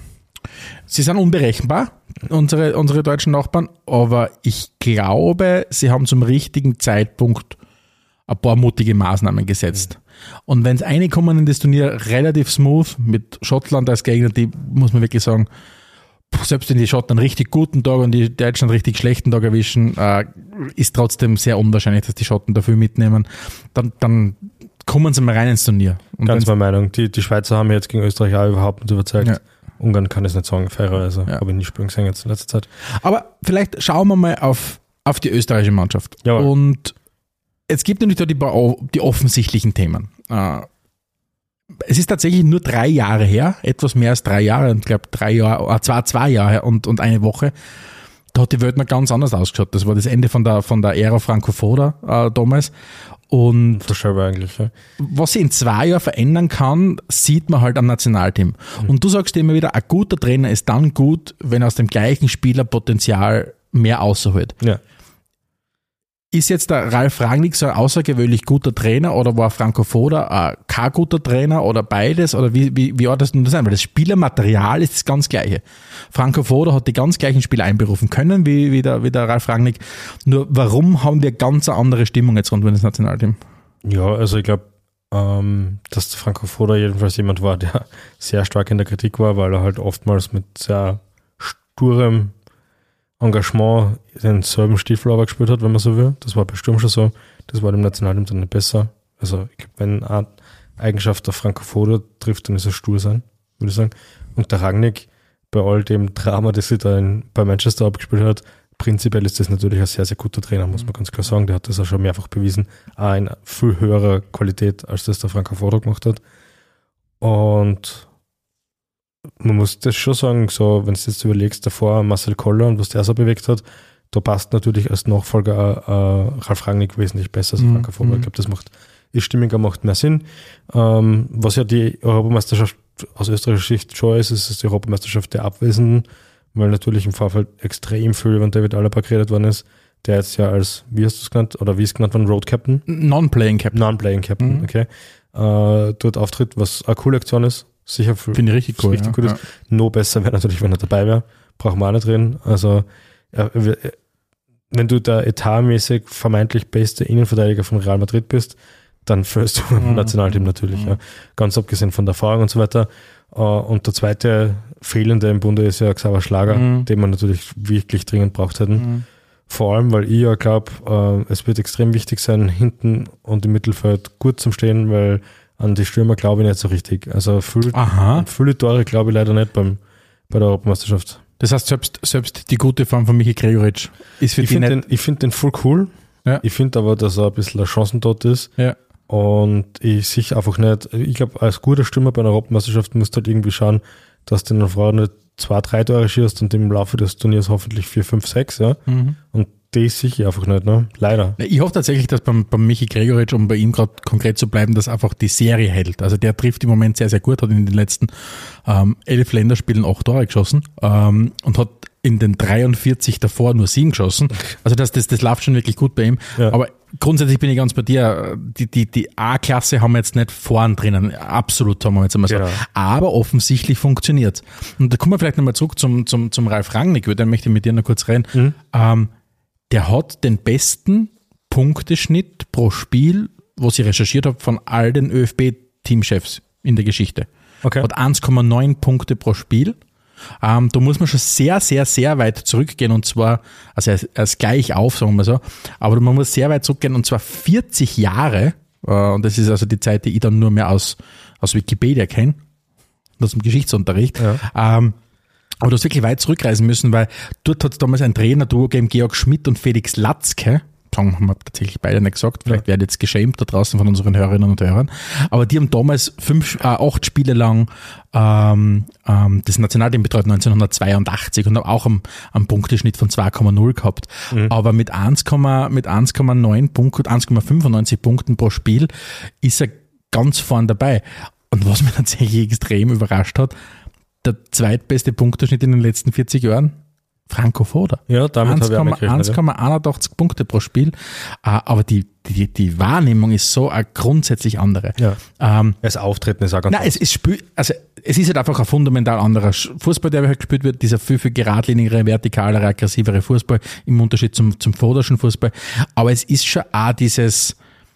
sie sind unberechenbar, unsere deutschen Nachbarn, aber ich glaube, sie haben zum richtigen Zeitpunkt ein paar mutige Maßnahmen gesetzt. Und wenn es reinkommen in das Turnier relativ smooth, mit Schottland als Gegner, die muss man wirklich sagen, selbst wenn die Schotten einen richtig guten Tag und die Deutschen einen richtig schlechten Tag erwischen, ist trotzdem sehr unwahrscheinlich, dass die Schotten dafür mitnehmen. Dann kommen sie mal rein ins Turnier. Und ganz meine Meinung. Die Schweizer haben jetzt gegen Österreich auch überhaupt nicht überzeugt. Ja. Ungarn kann ich nicht sagen, fairerweise. Ja. Habe ich nicht spielen gesehen jetzt in letzter Zeit. Aber vielleicht schauen wir mal auf die österreichische Mannschaft. Jawohl. Und es gibt natürlich da die offensichtlichen Themen. Es ist tatsächlich nur 3 Jahre her, etwas mehr als 3 Jahre, ich glaube 2 Jahre und eine Woche. Da hat die Welt noch ganz anders ausgeschaut. Das war das Ende von der Ära Franco Foda damals. Und eigentlich, ja. Was sich in 2 Jahren verändern kann, sieht man halt am Nationalteam. Und du sagst immer wieder, ein guter Trainer ist dann gut, wenn aus dem gleichen Spieler Potenzial mehr rausholt. Ja. Ist jetzt der Ralf Rangnick so ein außergewöhnlich guter Trainer oder war Franco Foda kein guter Trainer oder beides? Oder wie ordnest du das ein? Weil das Spielermaterial ist das ganz gleiche. Franco Foda hat die ganz gleichen Spieler einberufen können wie der Ralf Rangnick. Nur warum haben wir ganz eine andere Stimmung jetzt rund um das Nationalteam? Ja, also ich glaube, dass Franco Foda jedenfalls jemand war, der sehr stark in der Kritik war, weil er halt oftmals mit sehr sturem Engagement denselben Stiefel aber gespielt hat, wenn man so will. Das war bei Sturm schon so. Das war dem Nationalteam dann nicht besser. Also ich glaube, wenn eine Eigenschaft der Franco Foda trifft, dann ist er stur sein, würde ich sagen. Und der Rangnick, bei all dem Drama, das sie da bei Manchester abgespielt hat, prinzipiell ist das natürlich ein sehr, sehr guter Trainer, muss man ganz klar sagen. Der hat das auch schon mehrfach bewiesen, auch in viel höherer Qualität, als das der Franco Foda gemacht hat. Und man muss das schon sagen, so, wenn du jetzt überlegst, davor Marcel Koller und was der so bewegt hat, da passt natürlich als Nachfolger Ralf Rangnick wesentlich besser als Franco Foda. Ich glaube, ist stimmiger, macht mehr Sinn. Was ja die Europameisterschaft aus österreichischer Sicht schon ist die Europameisterschaft der Abwesenden, weil natürlich im Vorfeld extrem viel über David Alaba geredet worden ist, der jetzt ja als, wie hast du es genannt, oder wie ist es genannt worden, Road Captain? Non-Playing Captain. Okay. Dort auftritt, was eine coole Aktion ist. Sicher finde ich richtig cool. Richtig gut ist. Noch besser wäre natürlich, wenn er dabei wäre. Brauchen wir auch nicht reden. Also, wenn du der etatmäßig vermeintlich beste Innenverteidiger von Real Madrid bist, dann führst du im Nationalteam natürlich. Ja. Ganz abgesehen von der Erfahrung und so weiter. Und der zweite Fehlende im Bunde ist ja Xaver Schlager, den man natürlich wirklich dringend braucht hätten. Vor allem, weil ich ja glaube, es wird extrem wichtig sein, hinten und im Mittelfeld gut zum Stehen, weil an die Stürmer glaube ich nicht so richtig. Also viele Tore glaube ich leider nicht bei der Europameisterschaft. Das heißt, selbst die gute Form von Michi Gregoritsch ist für dich nicht... Ich finde den voll cool. Ja. Ich finde aber, dass er ein bisschen ein Chancentod ist. Ja. Und ich sehe einfach nicht... Ich glaube, als guter Stürmer bei einer Europameisterschaft musst du halt irgendwie schauen, dass du in einer Frau nicht 2-3 Tore schießt und im Laufe des Turniers hoffentlich 4, 5, 6. Ja? Und die sicher einfach nicht, ne? Leider. Ich hoffe tatsächlich, dass beim Michi Gregoritsch, um bei ihm gerade konkret zu bleiben, dass einfach die Serie hält. Also der trifft im Moment sehr, sehr gut, hat in den letzten 11 Länderspielen 8 Tore geschossen und hat in den 43 davor nur 7 geschossen. Also das läuft schon wirklich gut bei ihm. Ja. Aber grundsätzlich bin ich ganz bei dir. Die A-Klasse haben wir jetzt nicht vorn drinnen. Absolut, haben wir jetzt einmal so. Genau. Aber offensichtlich funktioniert. Und da kommen wir vielleicht nochmal zurück zum Ralf Rangnick, den möchte ich mit dir noch kurz reden. Der hat den besten Punkteschnitt pro Spiel, was ich recherchiert habe, von all den ÖFB-Teamchefs in der Geschichte. Okay. Hat 1,9 Punkte pro Spiel. Da muss man schon sehr, sehr, sehr weit zurückgehen und zwar, also er ist gleich auf, sagen wir mal so, aber man muss sehr weit zurückgehen und zwar 40 Jahre, und das ist also die Zeit, die ich dann nur mehr aus Wikipedia kenne, aus dem Geschichtsunterricht. Ja. Aber du hast wirklich weit zurückreisen müssen, weil dort hat es damals ein Trainerduo gegeben, Georg Schmidt und Felix Latzke. Haben wir tatsächlich beide nicht gesagt. Vielleicht werde ich jetzt geschämt da draußen von unseren Hörerinnen und Hörern. Aber die haben damals 8 Spiele lang das Nationalteam betreut 1982 und haben auch einen Punkteschnitt von 2,0 gehabt. Aber mit 1,9 Punkten, 1,95 Punkten pro Spiel ist er ganz vorn dabei. Und was mich tatsächlich extrem überrascht hat, der zweitbeste Punkteschnitt in den letzten 40 Jahren, Franco Foda. Ja, damit habe ich auch nicht gerechnet. 1,81 Punkte pro Spiel. Aber die Wahrnehmung ist so eine grundsätzlich andere. Ja. Das Auftreten ist auch ganz anders. Es ist halt einfach ein fundamental anderer Fußball, der halt gespielt wird. Dieser viel geradlinigere, vertikalere, aggressivere Fußball im Unterschied zum Foderschen Fußball. Aber es ist schon auch dieses...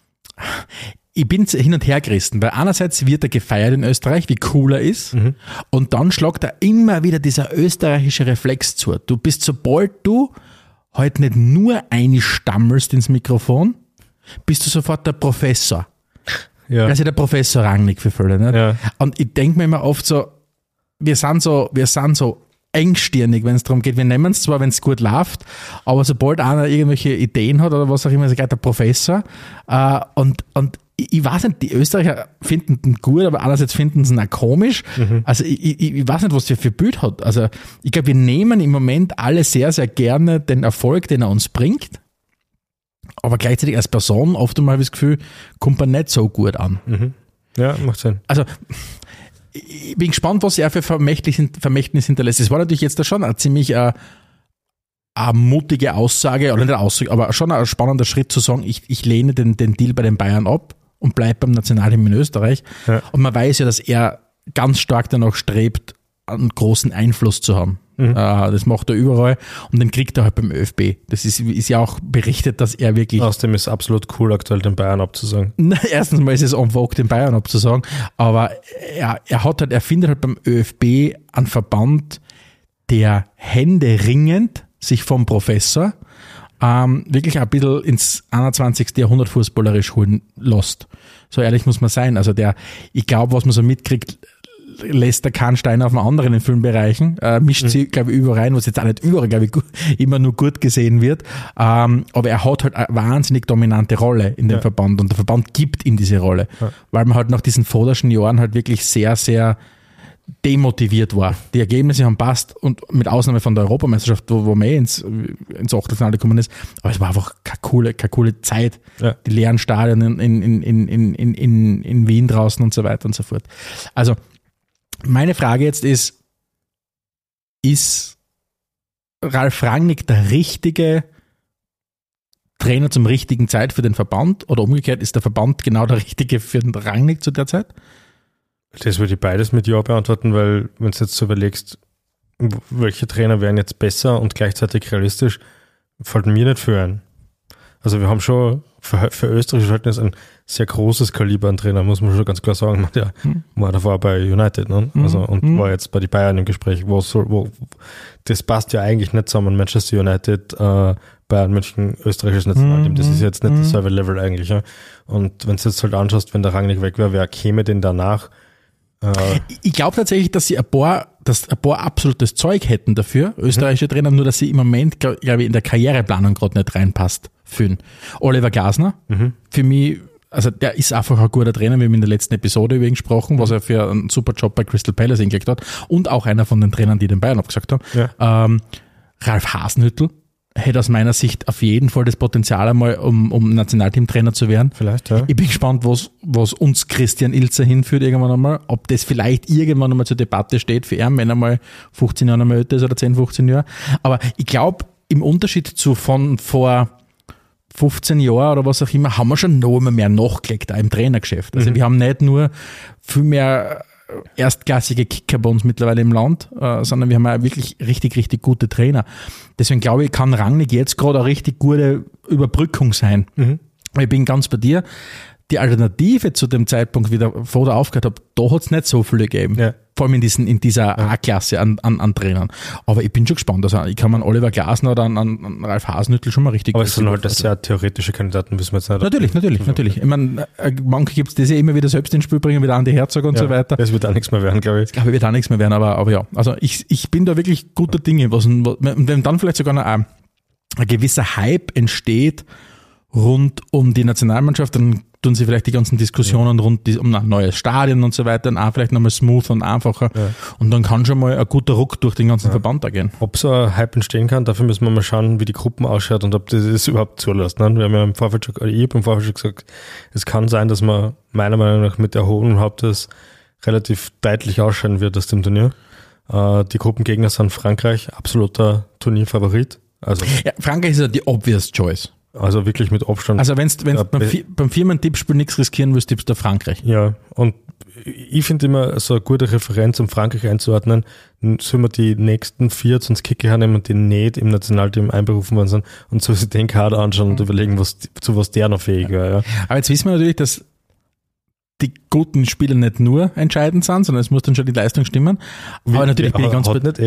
Ich bin hin und her gerissen, weil einerseits wird er gefeiert in Österreich, wie cool er ist, und dann schlagt er immer wieder dieser österreichische Reflex zu. Du bist, sobald du halt nicht nur einstammelst ins Mikrofon, bist du sofort der Professor. Ja. Also der Professor Rangnick für viele. Nicht? Ja. Und ich denke mir immer oft so, wir sind so engstirnig, wenn es darum geht. Wir nehmen es zwar, wenn es gut läuft, aber sobald einer irgendwelche Ideen hat oder was auch immer, ist er gleich der Professor. Und ich weiß nicht, die Österreicher finden den gut, aber andererseits finden sie ihn auch komisch. Also ich weiß nicht, was der für Bild hat. Also ich glaube, wir nehmen im Moment alle sehr, sehr gerne den Erfolg, den er uns bringt, aber gleichzeitig als Person oft einmal habe ich das Gefühl, kommt man nicht so gut an. Ja, macht Sinn. Also ich bin gespannt, was er für Vermächtnis hinterlässt. Es war natürlich jetzt da schon ein ziemlich eine mutige Aussage, oder nicht eine Aussage, aber schon ein spannender Schritt zu sagen, ich lehne den Deal bei den Bayern ab und bleibe beim Nationalteam in Österreich. Ja. Und man weiß ja, dass er ganz stark danach strebt, einen großen Einfluss zu haben. Das macht er überall und den kriegt er halt beim ÖFB. Das ist ja auch berichtet, dass er wirklich... Außerdem ist es absolut cool, aktuell den Bayern abzusagen. Erstens mal ist es en vogue, den Bayern abzusagen, aber er findet halt beim ÖFB einen Verband, der händeringend sich vom Professor wirklich ein bisschen ins 21. Jahrhundert fußballerisch holen lässt. So ehrlich muss man sein. Also ich glaube, was man so mitkriegt, lässt er keinen Stein auf den anderen in vielen Bereichen, mischt sie, glaube ich, überall rein, was jetzt auch nicht überall, glaube ich, immer nur gut gesehen wird. Aber er hat halt eine wahnsinnig dominante Rolle in dem Verband und der Verband gibt ihm diese Rolle, weil man halt nach diesen Foderschen Jahren halt wirklich sehr, sehr demotiviert war. Die Ergebnisse haben passt und mit Ausnahme von der Europameisterschaft, wo man ins Achtelfinale gekommen ist, aber es war einfach keine coole Zeit. Ja. Die leeren Stadien in Wien draußen und so weiter und so fort. Also meine Frage jetzt ist Ralf Rangnick der richtige Trainer zum richtigen Zeit für den Verband oder umgekehrt, ist der Verband genau der richtige für den Rangnick zu der Zeit? Das würde ich beides mit Ja beantworten, weil wenn du jetzt so überlegst, welche Trainer wären jetzt besser und gleichzeitig realistisch, fällt mir nicht für ein. Also wir haben schon für österreichische Verhältnisse ein sehr großes Kaliber an Trainer, muss man schon ganz klar sagen. Der war davor bei United, ne? Also, und war jetzt bei den Bayern im Gespräch, das passt ja eigentlich nicht zusammen, Manchester United, Bayern München, österreichisches Nationalteam, das ist jetzt nicht dasselbe Level eigentlich. Ja? Und wenn du jetzt halt anschaust, wenn der Rangnick weg wäre, wer käme denn danach? Ich glaube tatsächlich, dass sie ein paar absolutes Zeug hätten dafür, österreichische Trainer, nur dass sie im Moment, glaube ich, in der Karriereplanung gerade nicht reinpasst für Oliver Glasner. Für mich, also der ist einfach ein guter Trainer, wir haben in der letzten Episode über ihn gesprochen, was er für einen super Job bei Crystal Palace hingelegt hat und auch einer von den Trainern, die den Bayern abgesagt haben. Ja. Ralf Hasenhüttl, hätte aus meiner Sicht auf jeden Fall das Potenzial einmal, um Nationalteamtrainer zu werden. Vielleicht, ja. Ich bin gespannt, was uns Christian Ilzer hinführt irgendwann einmal, ob das vielleicht irgendwann einmal zur Debatte steht für ihn, wenn er mal 15 Jahre einmal älter ist oder 10, 15 Jahre. Aber ich glaube, im Unterschied zu von vor 15 Jahren oder was auch immer, haben wir schon noch mehr nachgelegt, auch im Trainergeschäft. Also wir haben nicht nur viel mehr erstklassige Kicker bei uns mittlerweile im Land, sondern wir haben auch wirklich richtig, richtig gute Trainer. Deswegen glaube ich, kann Rangnick jetzt gerade eine richtig gute Überbrückung sein. Ich bin ganz bei dir. Die Alternative zu dem Zeitpunkt, wie der Foda aufgehört hat, da hat es nicht so viele gegeben. Ja. Vor allem in dieser A-Klasse an Trainern. Aber ich bin schon gespannt. Also ich kann mir an Oliver Glasner oder an Ralf Hasenhüttl schon mal richtig. Aber es sind halt sehr theoretische Kandidaten, wissen wir jetzt nicht. Natürlich. Ich meine, manche gibt es, die sich immer wieder selbst ins Spiel bringen, wie der Andi Herzog und so weiter. Das wird auch nichts mehr werden, glaube ich. Ich glaube, wird auch nichts mehr werden, aber ja. Also ich bin da wirklich guter Dinge. Und wenn dann vielleicht sogar noch ein gewisser Hype entsteht rund um die Nationalmannschaft, dann tun sie vielleicht die ganzen Diskussionen rund um ein neues Stadion und so weiter, dann auch vielleicht nochmal smooth und einfacher. Ja. Und dann kann schon mal ein guter Ruck durch den ganzen Verband da gehen. Ob so ein Hype entstehen kann, dafür müssen wir mal schauen, wie die Gruppen ausschaut und ob das überhaupt zulässt. Ne? Wir haben ja im Vorfeld schon gesagt, es kann sein, dass man meiner Meinung nach mit erhobenem Hauptes relativ deutlich ausscheiden wird aus dem Turnier. Die Gruppengegner sind Frankreich, absoluter Turnierfavorit. Also Frankreich ist ja die obvious choice. Also wirklich mit Abstand. Also wenn du beim Firmen-Tippspiel nichts riskieren willst, tippst du Frankreich. Ja, und ich finde immer so eine gute Referenz, um Frankreich einzuordnen, sollen wir die nächsten 4 zu uns Kicker hernehmen, die nicht im Nationalteam einberufen worden sind und so sich den Kader anschauen und überlegen, zu was der noch fähig wäre. Ja. Aber jetzt wissen wir natürlich, dass die guten Spieler nicht nur entscheidend sind, sondern es muss dann schon die Leistung stimmen. Aber natürlich bin ich ganz hat nicht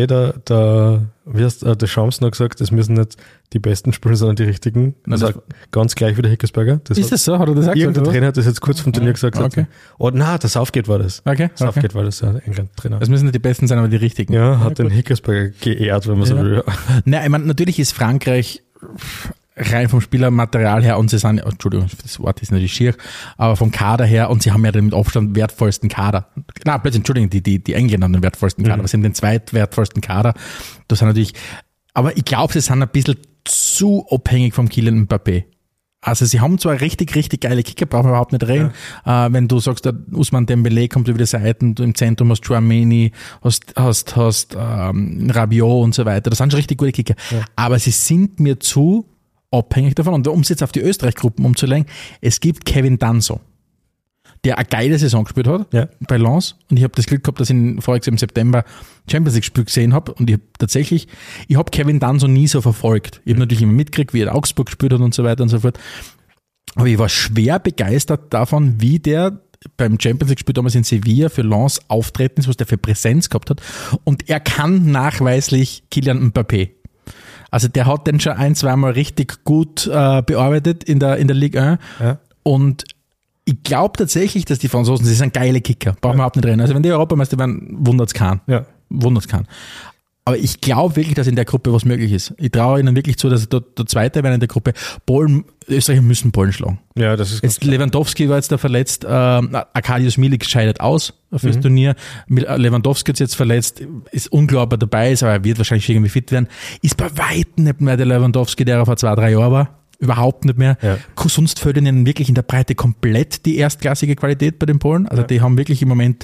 der Chance noch gesagt, es müssen nicht die besten Spieler, sondern die richtigen. Also ganz gleich wie der Hickersberger. Ist das so? Hat er das gesagt? Irgendein Trainer hat das jetzt kurz vom Turnier gesagt. Okay. Oh, nein, der Southgate war das. Okay. Southgate war das, der England-Trainer. Es müssen nicht die besten sein, aber die richtigen. Ja, hat den Hickersberger geehrt, wenn man so will. Nein, ich meine, natürlich ist Frankreich rein vom Spielermaterial her und sie sind, Entschuldigung, das Wort ist natürlich schier, aber vom Kader her und sie haben ja den mit Abstand wertvollsten Kader. Nein, plötzlich, Entschuldigung, die Engländer haben den wertvollsten Kader, aber sie haben den zweitwertvollsten Kader. Das sind natürlich, aber ich glaube, sie sind ein bisschen zu abhängig vom Kylian Mbappé. Also sie haben zwar richtig, richtig geile Kicker, brauchen wir überhaupt nicht reden. Ja. Wenn du sagst, der Ousmane Dembélé kommt über die Seiten, du im Zentrum hast Chouameni, hast Rabiot und so weiter. Das sind schon richtig gute Kicker. Ja. Aber sie sind mir zu abhängig davon. Und um es jetzt auf die Österreich-Gruppen umzulegen, es gibt Kevin Danso, der eine geile Saison gespielt hat bei Lens. Und ich habe das Glück gehabt, dass ich voriges im September Champions League-Spiel gesehen habe. Und ich habe Kevin Danso nie so verfolgt. Ich habe natürlich immer mitgekriegt, wie er in Augsburg gespielt hat und so weiter und so fort. Aber ich war schwer begeistert davon, wie der beim Champions League-Spiel damals in Sevilla für Lens auftreten ist, was der für Präsenz gehabt hat. Und er kann nachweislich Kylian Mbappé. Also der hat den schon 1-2 Mal richtig gut bearbeitet in der Ligue 1. Ja. Und ich glaube tatsächlich, dass die Franzosen, sie sind geile Kicker. Brauchen wir überhaupt nicht reden. Also wenn die Europameister werden, wundert's keinen. Ja. Wundert's keinen. Aber ich glaube wirklich, dass in der Gruppe was möglich ist. Ich traue ihnen wirklich zu, dass sie der Zweite werden in der Gruppe. Österreicher müssen Polen schlagen. Ja, das ist jetzt Lewandowski war jetzt da verletzt. Arkadiusz Milik scheidet aus fürs Turnier. Lewandowski ist jetzt verletzt. Ist unklar, ob er dabei ist, aber er wird wahrscheinlich irgendwie fit werden. Ist bei weitem nicht mehr der Lewandowski, der er vor 2-3 Jahren war. Überhaupt nicht mehr. Ja. Sonst fehlt ihnen wirklich in der Breite komplett die erstklassige Qualität bei den Polen. Also die haben wirklich im Moment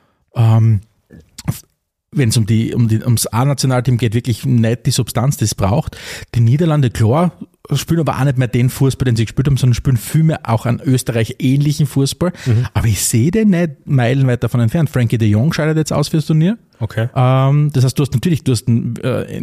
wenn es ums A-Nationalteam geht, wirklich nicht die Substanz, die es braucht. Die Niederlande, klar, spielen aber auch nicht mehr den Fußball, den sie gespielt haben, sondern spielen vielmehr auch an Österreich ähnlichen Fußball. Aber ich sehe den nicht meilenweit davon entfernt. Frankie de Jong scheidet jetzt aus fürs Turnier. Okay. Das heißt, du hast in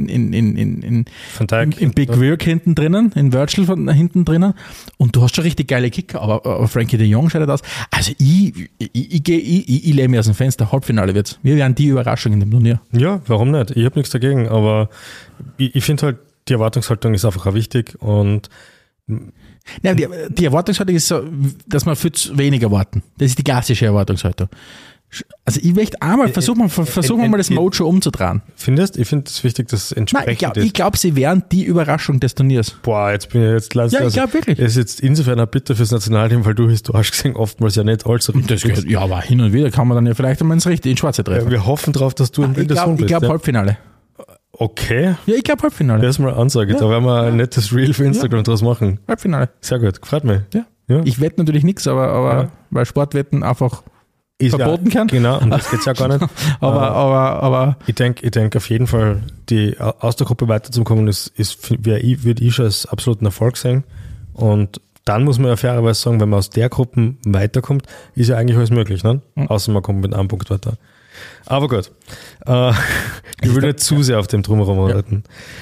Big Work hinten drinnen, in Virtual hinten drinnen und du hast schon richtig geile Kicker, aber Frankie de Jong scheidet aus. Also ich lehne mich aus dem Fenster, Halbfinale wird's. Wir werden die Überraschung in dem Turnier. Ja, warum nicht? Ich habe nichts dagegen, aber ich finde halt, die Erwartungshaltung ist einfach auch wichtig und ja, die Erwartungshaltung ist so, dass wir viel zu wenig erwarten. Das ist die klassische Erwartungshaltung. Also ich möchte einmal versuchen wir mal das Mojo umzudrehen. Findest? Ich finde es wichtig, dass es entsprechend ist. Ich glaube, sie wären die Überraschung des Turniers. Boah, jetzt bin ich jetzt leid. Ja, ich glaube wirklich. Es ist jetzt insofern ein Bitter fürs Nationalteam, weil du historisch gesehen oftmals ja nicht allzu richtig bist. Ja, aber hin und wieder kann man dann ja vielleicht einmal ins Schwarze treffen. Ja, wir hoffen drauf, dass du ein wildes Hund bist. Ich glaube Halbfinale. Okay. Ja, ich glaube Halbfinale. Das ist mal Ansage. Ja. Da werden wir ein nettes Reel für Instagram draus machen. Halbfinale. Sehr gut, gefreut mich. Ja. Ich wette natürlich nichts, aber weil Sportwetten einfach ist verboten kann. Genau, und das geht ja gar nicht. aber ich denke auf jeden Fall, die aus der Gruppe weiterzukommen, würde ich schon als absoluten Erfolg sehen. Und dann muss man ja fairerweise sagen, wenn man aus der Gruppe weiterkommt, ist ja eigentlich alles möglich, ne? Außer man kommt mit einem Punkt weiter. Aber gut. Ich will nicht zu sehr auf dem Drumherum reiten.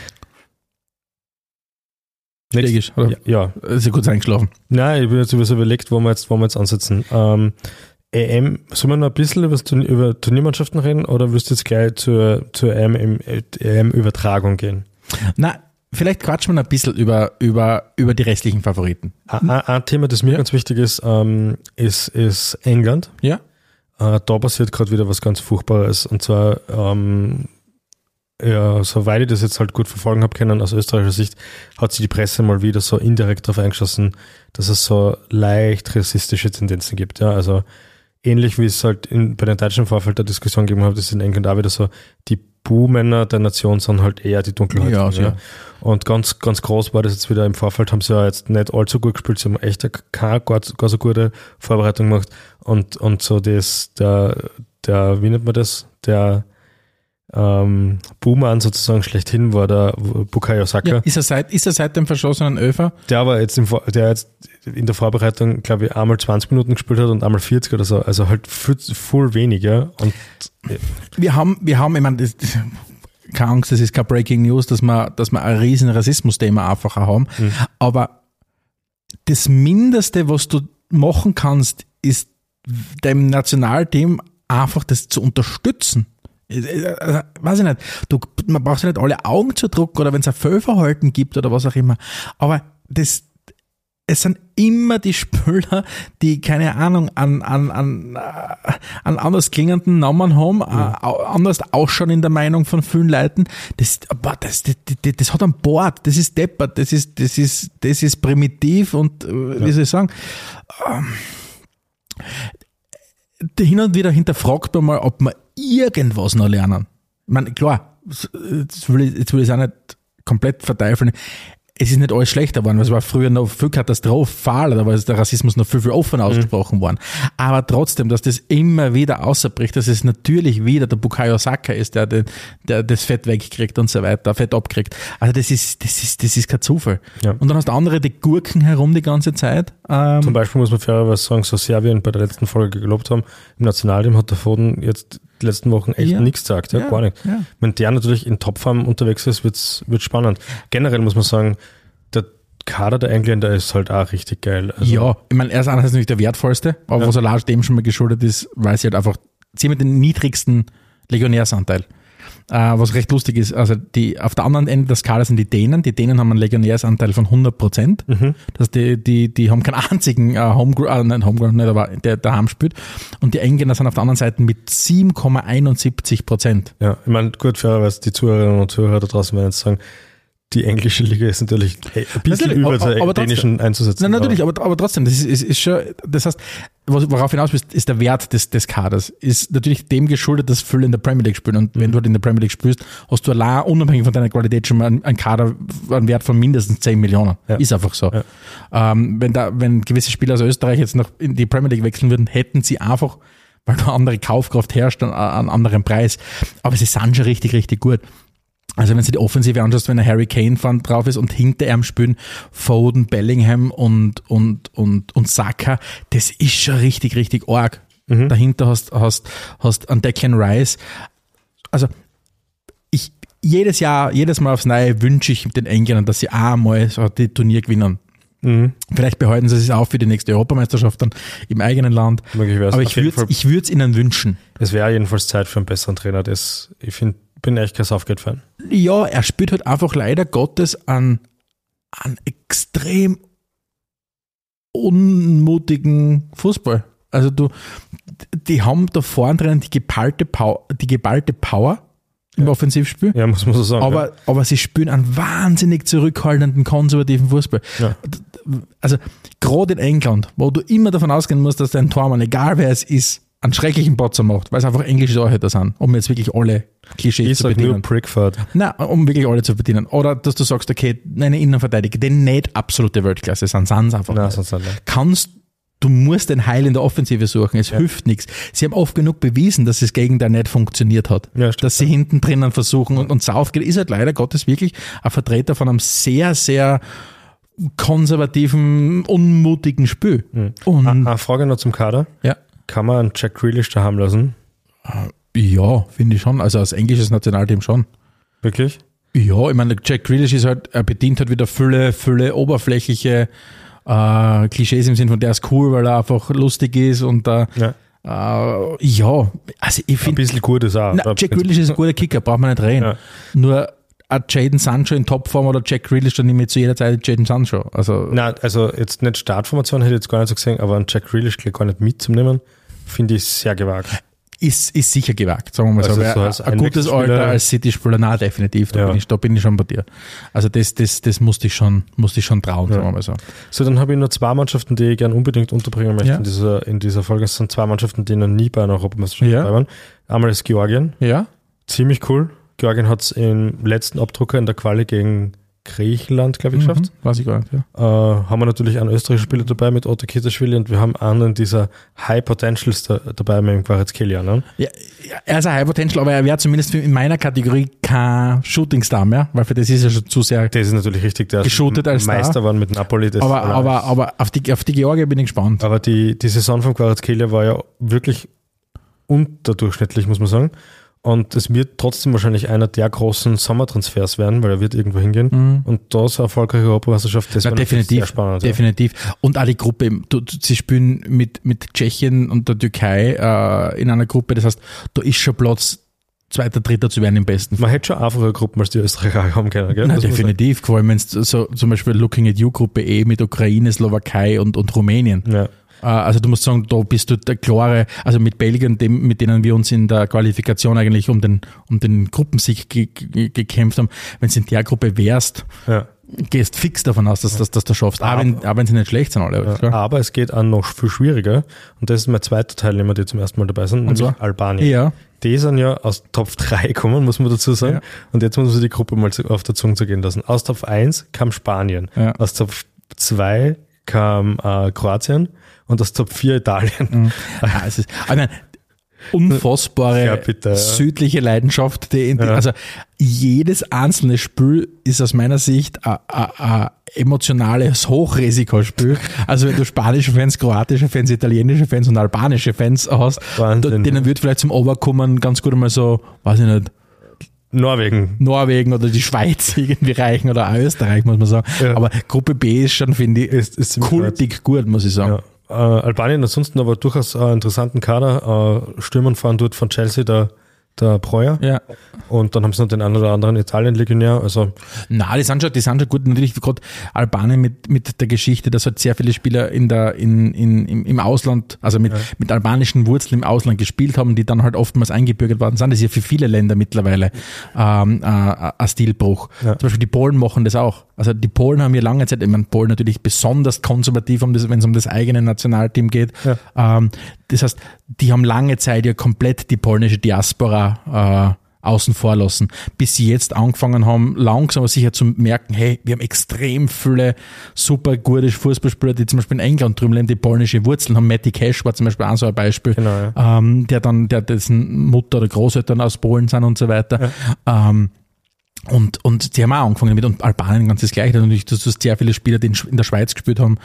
Logisch, oder? Ja. Ist ja kurz eingeschlafen. Nein, ich habe jetzt überlegt, wo wir jetzt ansetzen. EM, sollen wir noch ein bisschen über Turniermannschaften reden oder wirst du jetzt gleich zur EM-Übertragung gehen? Nein, vielleicht quatschen wir noch ein bisschen über die restlichen Favoriten. Ein Thema, das mir ganz wichtig ist England. Ja. Da passiert gerade wieder was ganz Furchtbares. Und zwar, soweit ich das jetzt halt gut verfolgen habe können, aus österreichischer Sicht, hat sich die Presse mal wieder so indirekt darauf eingeschossen, dass es so leicht rassistische Tendenzen gibt. Ja, also ähnlich wie es halt bei den deutschen Vorfeld der Diskussion gegeben hat, ist in England auch wieder so, die Buhmänner der Nation sind halt eher die Dunkelhäutigen. Ja. Und ganz, ganz groß war das jetzt wieder im Vorfeld, haben sie ja jetzt nicht allzu gut gespielt, sie haben echt keine gar so gute Vorbereitung gemacht und so das, der wie nennt man das, der Buhmann sozusagen schlechthin war der Bukayo Saka. Ja, ist er seit dem verschossenen Öfer? Der jetzt in der Vorbereitung, glaube ich, einmal 20 Minuten gespielt hat und einmal 40 oder so, also halt viel weniger. Und wir haben, ich meine, keine Angst, das ist kein Breaking News, dass wir ein riesen Rassismus-Thema einfach haben, aber das Mindeste, was du machen kannst, ist dem Nationalteam einfach das zu unterstützen. Weiß ich nicht, man braucht ja nicht alle Augen zu drucken oder wenn es ein Fehlverhalten gibt oder was auch immer, aber es sind immer die Spieler, die, keine Ahnung, an anders klingenden Namen haben, anders ausschauen in der Meinung von vielen Leuten. Das hat ein Bord, das ist deppert, das ist primitiv und, wie soll ich sagen, hin und wieder hinterfragt man mal, ob man irgendwas noch lernen. Ich meine, klar, jetzt will ich es auch nicht komplett verteufeln. Es ist nicht alles schlechter geworden, weil es war früher noch viel katastrophaler, da war der Rassismus noch viel, viel offener ausgesprochen worden. Aber trotzdem, dass das immer wieder außerbricht, dass es natürlich wieder der Bukayo Saka ist, der das Fett wegkriegt und so weiter, Fett abkriegt. Also das ist kein Zufall. Ja. Und dann hast du andere, die Gurken herum die ganze Zeit. Zum Beispiel muss man fairerweise sagen, so sehr wir ihn bei der letzten Folge gelobt haben, im Nationalteam hat der Foden jetzt die letzten Wochen echt nichts gesagt, gar nicht. Ja. Wenn der natürlich in Topform unterwegs ist, wird's spannend. Generell muss man sagen, der Kader der Engländer ist halt auch richtig geil. Also ja, ich meine, er ist einerseits nicht der wertvollste, aber was allein dem schon mal geschuldet ist, weil sie halt einfach ziemlich den niedrigsten Legionärsanteil. Was recht lustig ist, also auf der anderen Ende des Kaders sind die Dänen. Die Dänen haben einen Legionärsanteil von 100%. Das die haben keinen einzigen Homegrown, nicht, aber der daheim spielt. Und die Engländer sind auf der anderen Seite mit 7,71%. Ja, ich meine, gut, fairerweise die Zuhörerinnen und Zuhörer da draußen werden jetzt sagen, die englische Liga ist natürlich ein bisschen über der dänischen einzusetzen. Nein, natürlich, aber trotzdem, das ist schon, das heißt, worauf hinaus bist, ist der Wert des Kaders, ist natürlich dem geschuldet, dass viele in der Premier League spielen. Und wenn du halt in der Premier League spielst, hast du allein, unabhängig von deiner Qualität, schon mal einen Kader, einen Wert von mindestens 10 Millionen. Ja. Ist einfach so. Ja. Wenn gewisse Spieler aus Österreich jetzt noch in die Premier League wechseln würden, hätten sie einfach, weil da andere Kaufkraft herrscht, einen anderen Preis. Aber sie sind schon richtig, richtig gut. Also wenn du die Offensive anschaust, wenn ein Harry Kane vorne drauf ist und hinter ihm spielen Foden, Bellingham und Saka, das ist schon richtig, richtig arg. Dahinter hast einen Declan Rice. Also jedes Mal aufs Neue wünsche ich den Engländern, dass sie einmal so die Turnier gewinnen. Vielleicht behalten sie es auch für die nächste Europameisterschaft dann im eigenen Land. Aber ich würde es ihnen wünschen. Es wäre jedenfalls Zeit für einen besseren Trainer. Bin echt kein Southgate-Fan. Ja, er spielt halt einfach leider Gottes an extrem unmutigen Fußball. Also die haben da vorne drin die geballte Power im Offensivspiel. Ja, muss man so sagen. Aber sie spielen einen wahnsinnig zurückhaltenden, konservativen Fußball. Ja. Also gerade in England, wo du immer davon ausgehen musst, dass dein Tormann, egal wer es ist, einen schrecklichen Patzer macht, weil es einfach englische Torhüter sind, um jetzt wirklich alle Klischees zu bedienen. Nur Prickford. Nein, um wirklich alle zu bedienen. Oder dass du sagst, okay, eine Innenverteidiger, die nicht absolute Weltklasse sind, sind es einfach nicht. Du musst den Heil in der Offensive suchen, es hilft nichts. Sie haben oft genug bewiesen, dass das Gegenteil nicht funktioniert hat. Ja, dass sie hinten drinnen versuchen und Southgate ist halt leider Gottes wirklich ein Vertreter von einem sehr, sehr konservativen, unmutigen Spiel. Und eine Frage noch zum Kader. Ja. Kann man einen Jack Grealish daheim lassen? Ja, finde ich schon. Also als englisches Nationalteam schon. Wirklich? Ja, ich meine, Jack Grealish ist halt, er bedient halt wieder Fülle oberflächliche Klischees im Sinn von, der ist cool, weil er einfach lustig ist und also ich finde. Ein bisschen gut ist auch. Jack Grealish ist ein guter Kicker, braucht man nicht reden. Ja. Nur ein Jadon Sancho in Topform oder Jack Grealish, dann nehme ich zu jeder Zeit Jadon Sancho. Also jetzt nicht Startformation, hätte ich jetzt gar nicht so gesehen, aber ein Jack Grealish gleich gar nicht mitzunehmen, finde ich sehr gewagt. Ist sicher gewagt, sagen wir mal also so. Ein gutes Alter als City-Spieler, nein, definitiv, da bin ich schon bei dir. Also das musste ich schon trauen, sagen wir mal so. So, dann habe ich noch zwei Mannschaften, die ich gerne unbedingt unterbringen möchte in dieser Folge. Es sind zwei Mannschaften, die noch nie bei einer Europameisterschaft dabei waren. Einmal ist Georgien. Ja. Ziemlich cool. Georgien hat es im letzten Abdrucker in der Quali gegen Griechenland, glaube ich, geschafft. Weiß ich gar nicht, ja. Haben wir natürlich einen österreichischen Spieler dabei mit Otto Kitaschwili und wir haben einen dieser High Potentials dabei mit dem Kvaratskhelia. Ne? Ja, er ist ein High Potential, aber er wäre zumindest in meiner Kategorie kein Shootingstar mehr, weil für das ist ja schon zu sehr das ist natürlich richtig, der geshootet als Meister Star. Waren mit Napoli. Aber auf die Georgier bin ich gespannt. Aber die Saison von Kvaratskhelia war ja wirklich unterdurchschnittlich, muss man sagen. Und es wird trotzdem wahrscheinlich einer der großen Sommertransfers werden, weil er wird irgendwo hingehen. Und da so eine erfolgreiche Europameisterschaft, das wäre sehr spannend. Definitiv. Ja. Und auch die Gruppe, sie spielen mit Tschechien und der Türkei in einer Gruppe, das heißt, da ist schon Platz 2., 3. zu werden im besten Fall. Man hätte schon einfache Gruppen als die Österreicher haben können, gell? Nein, definitiv, vor allem wenn es so zum Beispiel Looking at You Gruppe E mit Ukraine, Slowakei und Rumänien. Ja. Also du musst sagen, da bist du der klare, also mit Belgien, mit denen wir uns in der Qualifikation eigentlich um den Gruppensieg gekämpft haben, wenn du in der Gruppe wärst, gehst fix davon aus, dass du schaffst, auch wenn sie nicht schlecht sind alle. Ja, aber es geht auch noch viel schwieriger und das ist mein zweiter Teilnehmer, die zum ersten Mal dabei sind, nämlich Albanien. Ja. Die sind ja aus Top 3 gekommen, muss man dazu sagen. Ja. Und jetzt muss man sich die Gruppe mal auf der Zunge zergehen lassen. Aus Top 1 kam Spanien, aus Top 2 kam Kroatien und aus Top 4 Italien. Ja, es ist eine unfassbare südliche Leidenschaft. Also jedes einzelne Spiel ist aus meiner Sicht ein emotionales Hochrisikospiel. Also wenn du spanische Fans, kroatische Fans, italienische Fans und albanische Fans hast, denen wird vielleicht zum Oberkommen ganz gut einmal so, weiß ich nicht, Norwegen oder die Schweiz irgendwie reichen oder auch Österreich, muss man sagen. Ja. Aber Gruppe B ist schon, finde ich, ist kultig gut, muss ich sagen. Ja. Albanien ansonsten aber durchaus einen interessanten Kader. Stürmern fahren dort von Chelsea der Breuer. Ja. Und dann haben sie noch den einen oder anderen Italien-Legionär. Also die sind schon gut. Natürlich gerade Albanien mit der Geschichte, dass halt sehr viele Spieler im Ausland, also mit albanischen Wurzeln im Ausland gespielt haben, die dann halt oftmals eingebürgert worden sind. Das ist ja für viele Länder mittlerweile ein Stilbruch. Ja. Zum Beispiel die Polen machen das auch. Also die Polen haben ja lange Zeit, ich meine, Polen natürlich besonders konservativ, wenn es um das eigene Nationalteam geht. Ja. Das heißt, die haben lange Zeit ja komplett die polnische Diaspora außen vor lassen, bis sie jetzt angefangen haben, langsam aber sicher zu merken, hey, wir haben extrem viele super gute Fußballspieler, die zum Beispiel in England drüben leben, die polnische Wurzeln haben. Matty Cash war zum Beispiel auch so ein Beispiel, genau, ja. Dessen Mutter oder Großeltern aus Polen sind und so weiter. Ja. Und die haben auch angefangen damit, und Albanien ganz das Gleiche. Natürlich, du hast sehr viele Spieler, die in der Schweiz gespielt haben,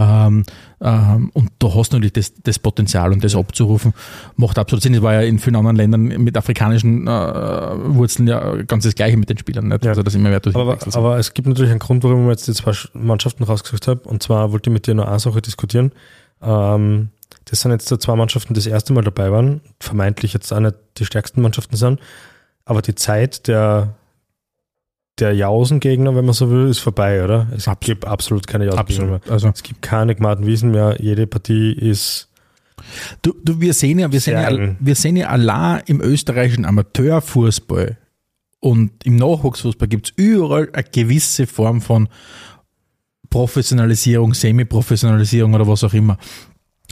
und da hast du natürlich das Potenzial, und das abzurufen, macht absolut Sinn. Das war ja in vielen anderen Ländern mit afrikanischen Wurzeln ja ganz das Gleiche mit den Spielern. Nicht? Ja. Also das immer mehr aber es gibt natürlich einen Grund, warum ich jetzt die zwei Mannschaften rausgesucht habe, und zwar wollte ich mit dir noch eine Sache diskutieren. Das sind jetzt zwei Mannschaften, die das erste Mal dabei waren, vermeintlich jetzt auch nicht die stärksten Mannschaften sind, aber die Zeit der Jausengegner, wenn man so will, ist vorbei, oder? Es gibt absolut keine Jausengegner mehr. Also es gibt keine Gmaden Wiesen mehr. Jede Partie ist. Wir sehen ja allein im österreichischen Amateurfußball und im Nachwuchsfußball gibt es überall eine gewisse Form von Professionalisierung, Semi-Professionalisierung oder was auch immer.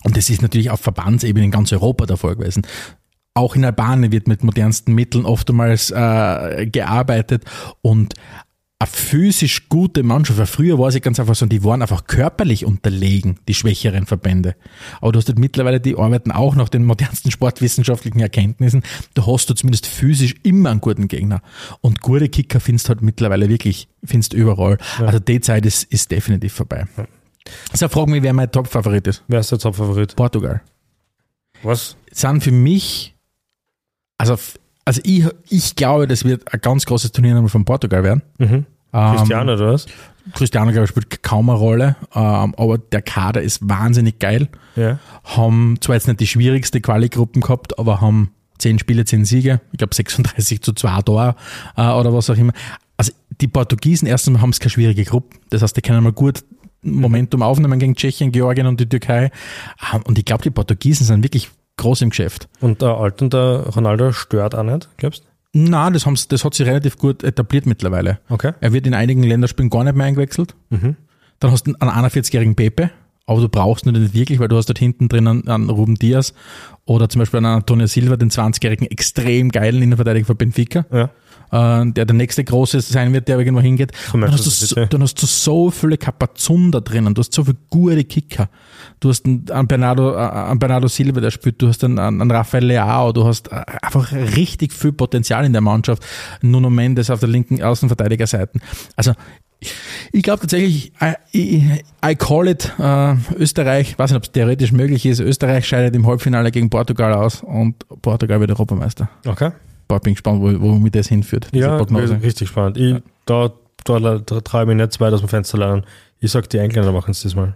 Und das ist natürlich auf Verbandsebene in ganz Europa der Fall gewesen. Auch in Albanien wird mit modernsten Mitteln oftmals gearbeitet und eine physisch gute Mannschaft, weil früher war es ganz einfach so, die waren einfach körperlich unterlegen, die schwächeren Verbände. Aber du hast halt mittlerweile, die arbeiten auch nach den modernsten sportwissenschaftlichen Erkenntnissen, da hast du zumindest physisch immer einen guten Gegner. Und gute Kicker findest du halt mittlerweile wirklich, findest du überall. Ja. Also die Zeit ist definitiv vorbei. Ja. So, frag mich, wer mein Top-Favorit ist. Wer ist der Top-Favorit? Portugal. Was? Sind für mich, also ich glaube, das wird ein ganz großes Turnier nochmal von Portugal werden. Mhm. Cristiano, oder was? Cristiano, glaube ich, spielt kaum eine Rolle, aber der Kader ist wahnsinnig geil. Ja. Haben zwar jetzt nicht die schwierigste Quali-Gruppen gehabt, aber haben 10 Spiele, 10 Siege. Ich glaube 36-2 Tore oder was auch immer. Also die Portugiesen erstens haben es keine schwierige Gruppe. Das heißt, die können mal gut Momentum aufnehmen gegen Tschechien, Georgien und die Türkei. Und ich glaube, die Portugiesen sind wirklich groß im Geschäft. Und der Alte und der Ronaldo stört auch nicht, glaubst du? Nein, das hat sich relativ gut etabliert mittlerweile. Okay. Er wird in einigen Länderspielen gar nicht mehr eingewechselt. Mhm. Dann hast du einen 41-jährigen Pepe, aber du brauchst ihn nicht wirklich, weil du hast dort hinten drin einen Ruben Dias oder zum Beispiel einen Antonio Silva, den 20-jährigen extrem geilen Innenverteidiger von Benfica. Ja. Der nächste Große sein wird, der irgendwo hingeht. Dann hast du so viele Kapazunder drinnen, du hast so viele gute Kicker. Du hast einen Bernardo Silva, der spielt, du hast einen Rafael Leao, du hast einfach richtig viel Potenzial in der Mannschaft. Nuno Mendes auf der linken Außenverteidigerseite. Also ich glaube tatsächlich, I call it Österreich, weiß nicht, ob es theoretisch möglich ist, Österreich scheidet im Halbfinale gegen Portugal aus und Portugal wird Europameister. Okay. Ich bin gespannt, wo mich das hinführt. Ja, richtig spannend. Da traue ich mich nicht zu weit aus dem Fenster lernen. Ich sage, die Engländer machen es diesmal.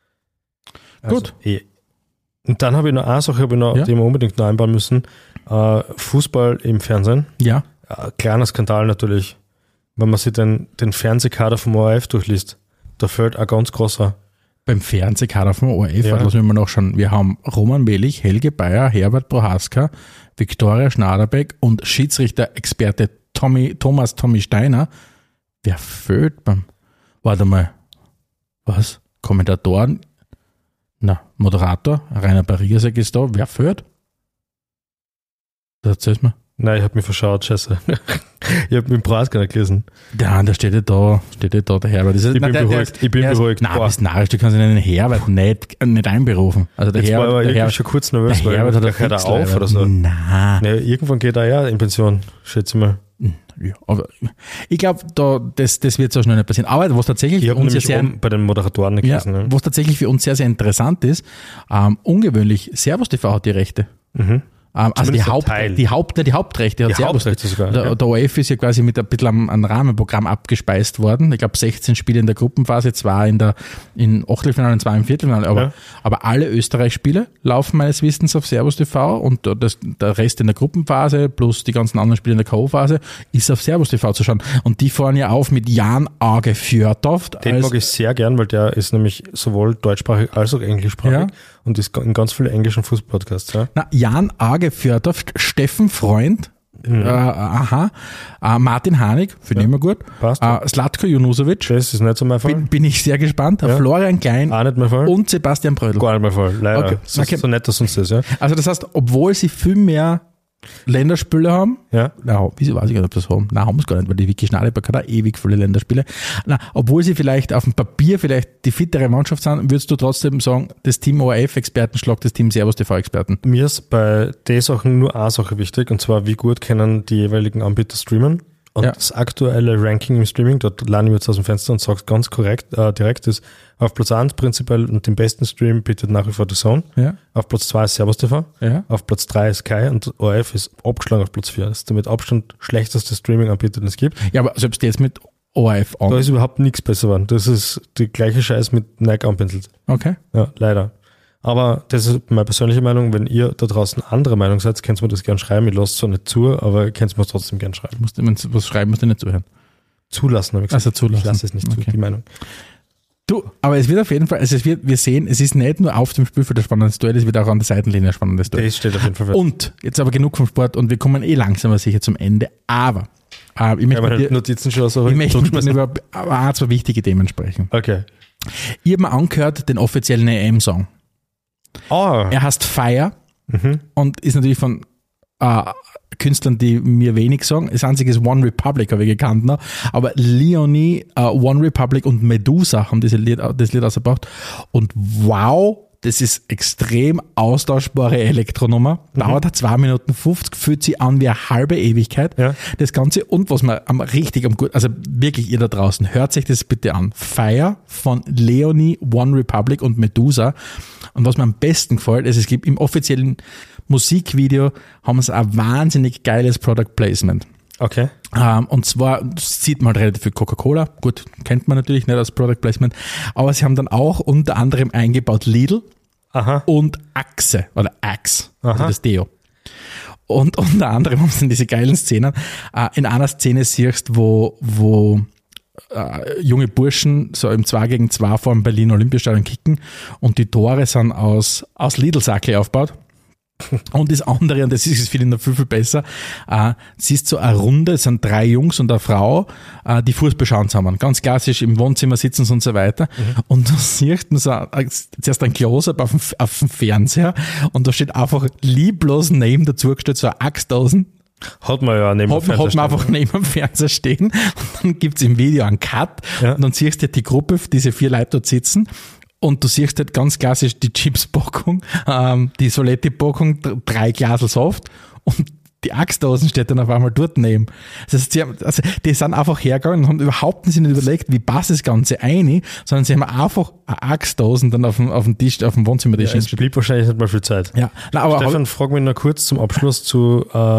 Gut. Also, und dann habe ich noch eine Sache, die wir unbedingt noch einbauen müssen. Fußball im Fernsehen. Ja. Kleiner Skandal natürlich, wenn man sich den Fernsehkader vom ORF durchliest. Da fällt ein ganz großer. Beim Fernsehkader vom ORF, lassen wir mal nachschauen. Wir haben Roman Melich, Helge Bayer, Herbert Prohaska, Viktoria Schnaderbeck und Schiedsrichter-Experte Thomas Steiner. Wer fehlt beim... Warte mal. Was? Kommentatoren? Na, Moderator? Rainer Pariasek ist da. Wer fehlt? Das erzähl's mir. Nein, ich habe mich verschaut, scheiße. Ich habe mit dem Preis gar nicht gelesen. Ja, da steht ja da der Herbert. Ich bin beruhigt. Nein, bist narrisch, du kannst den Herbert nicht einberufen. Also der Jetzt Herbert, war aber schon kurz nervös, der Herbert hat er auf oder so. Nein. Ja, irgendwann geht er ja in Pension, schätze ich mal. Ja, aber ich glaube, das wird so schnell nicht passieren. Aber was tatsächlich für uns sehr bei den Moderatoren nicht gelesen, was tatsächlich für uns sehr, sehr interessant ist, ungewöhnlich, Servus TV hat die Rechte. Mhm. Also die Hauptrechte hat Servus. Der ORF ist ja quasi mit ein bisschen ein Rahmenprogramm abgespeist worden. Ich glaube 16 Spiele in der Gruppenphase, 2 in Achtelfinale und 2 im Viertelfinale. Aber alle Österreich-Spiele laufen meines Wissens auf Servus TV und der Rest in der Gruppenphase plus die ganzen anderen Spiele in der K.O.-Phase ist auf Servus TV zu schauen. Und die fahren ja auf mit Jan Age Fjørtoft. Den mag ich sehr gern, weil der ist nämlich sowohl deutschsprachig als auch englischsprachig und ist in ganz vielen englischen Fußballpodcasts. Ja. Jan Age Fjørtoft, Steffen Freund, Martin Hanig, finde ich immer gut, Zlatko Junusovic, das ist nicht so mein Fall. Bin ich sehr gespannt, Florian Klein auch nicht mein Fall. Und Sebastian Brödel. Gar nicht mein Fall, leider. Okay. So nett, dass uns das, ja. Also das heißt, obwohl sie viel mehr Länderspiele haben. Ja. Na, wieso weiß ich nicht, ob das haben? Nein, haben sie gar nicht, weil die Vicky Schnaderbeck hat auch ewig viele Länderspiele. Na, obwohl sie vielleicht auf dem Papier vielleicht die fittere Mannschaft sind, würdest du trotzdem sagen, das Team ORF-Experten schlagt das Team Servus TV-Experten? Mir ist bei den Sachen nur eine Sache wichtig, und zwar, wie gut können die jeweiligen Anbieter streamen. Und das aktuelle Ranking im Streaming, dort lerne ich jetzt aus dem Fenster und sage es ganz korrekt, direkt ist auf Platz 1 prinzipiell und den besten Stream bietet nach wie vor The Zone. Ja. Auf Platz 2 ist Servus TV. Ja. Auf Platz 3 ist Sky und ORF ist abgeschlagen auf Platz 4. Das ist damit Abstand schlechteste Streaming-Anbieter, den es gibt. Ja, aber selbst jetzt mit ORF an. Da ist überhaupt nichts besser geworden. Das ist die gleiche Scheiß mit Nike anpinselt. Okay. Ja, leider. Aber das ist meine persönliche Meinung. Wenn ihr da draußen andere Meinung seid, könnt ihr mir das gerne schreiben. Ich lasse es zwar nicht zu, aber ihr könnt es mir trotzdem gerne schreiben. Wenn du was schreiben, musst du nicht zuhören. Zulassen, habe ich gesagt. Also zulassen. Ich lasse es nicht zu, die Meinung. Du, aber es wird auf jeden Fall, wir sehen, es ist nicht nur auf dem Spielfeld ein spannendes Duell, es wird auch an der Seitenlinie ein spannendes Duell. Das steht auf jeden Fall fest. Und, jetzt aber genug vom Sport und wir kommen langsam aber sicher zum Ende, aber ich möchte Notizen schon so über zwei wichtige Themen sprechen. Okay. Ich habe mir angehört den offiziellen EM-Song. Oh. Er heißt Fire und ist natürlich von Künstlern, die mir wenig sagen. Das einzige ist One Republic, habe ich gekannt noch. Aber Leonie, One Republic und Medusa haben das Lied ausgebracht. Und wow, das ist extrem austauschbare Elektronummer. Dauert 2 Minuten 50, fühlt sich an wie eine halbe Ewigkeit. Ja. Das Ganze, und was man also wirklich ihr da draußen, hört sich das bitte an. Fire von Leonie, One Republic und Medusa. Und was mir am besten gefällt, ist, es gibt im offiziellen Musikvideo, haben sie ein wahnsinnig geiles Product Placement. Okay. Und zwar sieht man halt relativ viel Coca-Cola. Gut, kennt man natürlich nicht als Product Placement. Aber sie haben dann auch unter anderem eingebaut Lidl und Axe oder Axe, also das Deo. Und unter anderem haben sie dann diese geilen Szenen. In einer Szene siehst du, wo junge Burschen so im 2 gegen 2 vor dem Berlin Olympiastadion kicken und die Tore sind aus Lidl-Sackel aufgebaut. Und das andere, und das ist finde ich noch viel, viel besser, siehst so eine Runde, es sind 3 Jungs und eine Frau, die Fußball schauen zusammen. Ganz klassisch im Wohnzimmer sitzen und so weiter. Und da siehst du so, zuerst ein Close-up auf dem Fernseher und da steht einfach lieblos neben dazugestellt so eine Axtdosen. Hat man ja neben dem Fernseher stehen. Hat man einfach neben dem Fernseher stehen und dann gibt's im Video einen Cut und dann siehst du die Gruppe, diese 4 Leute dort sitzen. Und du siehst halt ganz klassisch die Chips-Packung, die Soletti-Packung, 3 Glasel Saft und die Axtdosen steht dann auf einmal dort neben. Das heißt, die sind einfach hergegangen und haben überhaupt nicht überlegt, wie passt das Ganze ein, sondern sie haben einfach eine Axtdosen dann auf dem Tisch, auf dem Wohnzimmertisch. Ja, es blieb wahrscheinlich nicht mal viel Zeit. Ja. Na, aber Stefan, frag mich noch kurz zum Abschluss zu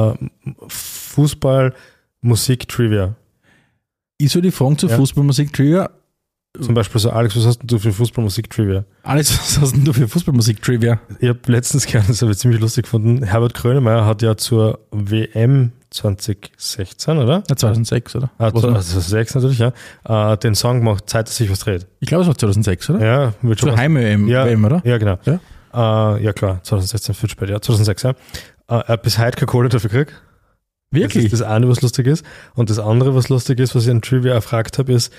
Fußball-Musik-Trivia. Ich soll die Fragen zu Fußball-Musik-Trivia. Zum Beispiel so, Alex, was hast du für Fußballmusik-Trivia? Alex, was hast du für Fußballmusik-Trivia? Ich habe letztens gehört, das habe ich ziemlich lustig gefunden, Herbert Grönemeyer hat ja zur WM 2016, oder? Ja, 2006, oder? 2006 natürlich, ja. Den Song gemacht, Zeit, dass sich was dreht. Ich glaube, es war 2006, oder? Ja. Wird schon zur Heim-WM, oder? Ja, genau. Ja, ja klar, 2016 viel später, ja, 2006, ja. Er hat bis heute keine Kohle dafür gekriegt. Wirklich? Das ist das eine, was lustig ist. Und das andere, was lustig ist, was ich an Trivia erfragt habe, ist,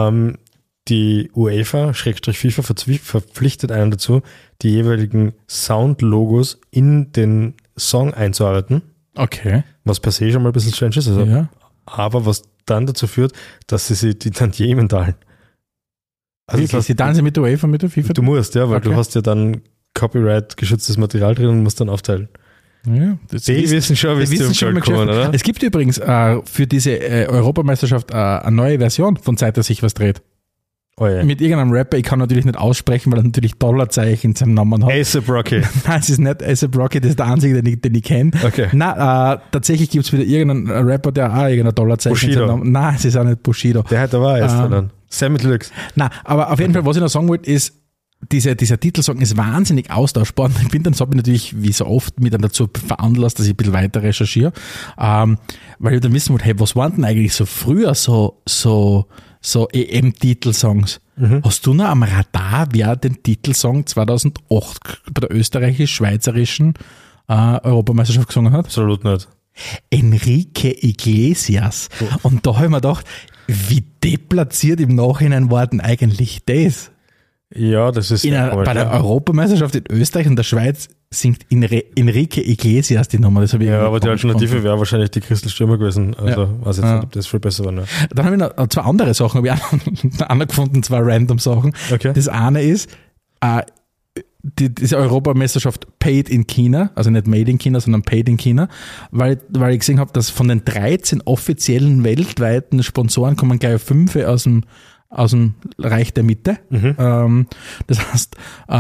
die UEFA, FIFA verpflichtet einen dazu, die jeweiligen Sound-Logos in den Song einzuarbeiten. Okay. Was per se schon mal ein bisschen strange ist. Also, ja. Aber was dann dazu führt, dass sie sich die Tantiemen teilen. Also wirklich? Sie teilen sie mit der UEFA, mit der FIFA? Du musst, ja, weil du hast ja dann Copyright-geschütztes Material drin und musst dann aufteilen. Ja, die wissen schon, wie sie kommen, oder? Es gibt übrigens für diese Europameisterschaft eine neue Version von Zeit, dass sich was dreht. Oh ja. Mit irgendeinem Rapper, ich kann natürlich nicht aussprechen, weil er natürlich Dollarzeichen in seinem Namen hat. A$AP Rocky. Nein, es ist nicht A$AP Rocky, das ist der einzige, den ich kenne. Okay. Nein, tatsächlich gibt es wieder irgendeinen Rapper, der auch irgendein Dollarzeichen Bushido. in seinem Namen. Nein, es ist auch nicht Bushido. Der hat aber erst dann. Sam mit Lux. Nein, aber auf jeden Fall, was ich noch sagen wollte, ist, dieser Titelsong ist wahnsinnig austauschbar und ich bin dann, so habe ich natürlich wie so oft mich dann dazu veranlasst, dass ich ein bisschen weiter recherchiere, weil ich dann wissen wollte, hey, was waren denn eigentlich so früher so EM-Titelsongs? Hast du noch am Radar, wer den Titelsong 2008 bei der österreichisch-schweizerischen Europameisterschaft gesungen hat? Absolut nicht. Enrique Iglesias. Und da habe ich mir gedacht, wie deplatziert im Nachhinein war denn eigentlich das? Ja, das ist bei der Europameisterschaft in Österreich und der Schweiz singt Enrique Iglesias die Nummer. Das habe ich aber die Alternative wäre wahrscheinlich die Christel Stürmer gewesen. Also weiß jetzt nicht, ob das viel besser war. Ne? Dann habe ich noch 2 andere Sachen, habe ich auch noch gefunden, 2 random Sachen. Okay. Das eine ist, diese Europameisterschaft paid in China, also nicht made in China, sondern paid in China, weil ich gesehen habe, dass von den 13 offiziellen weltweiten Sponsoren kommen gleich 5 aus dem Reich der Mitte. Das heißt,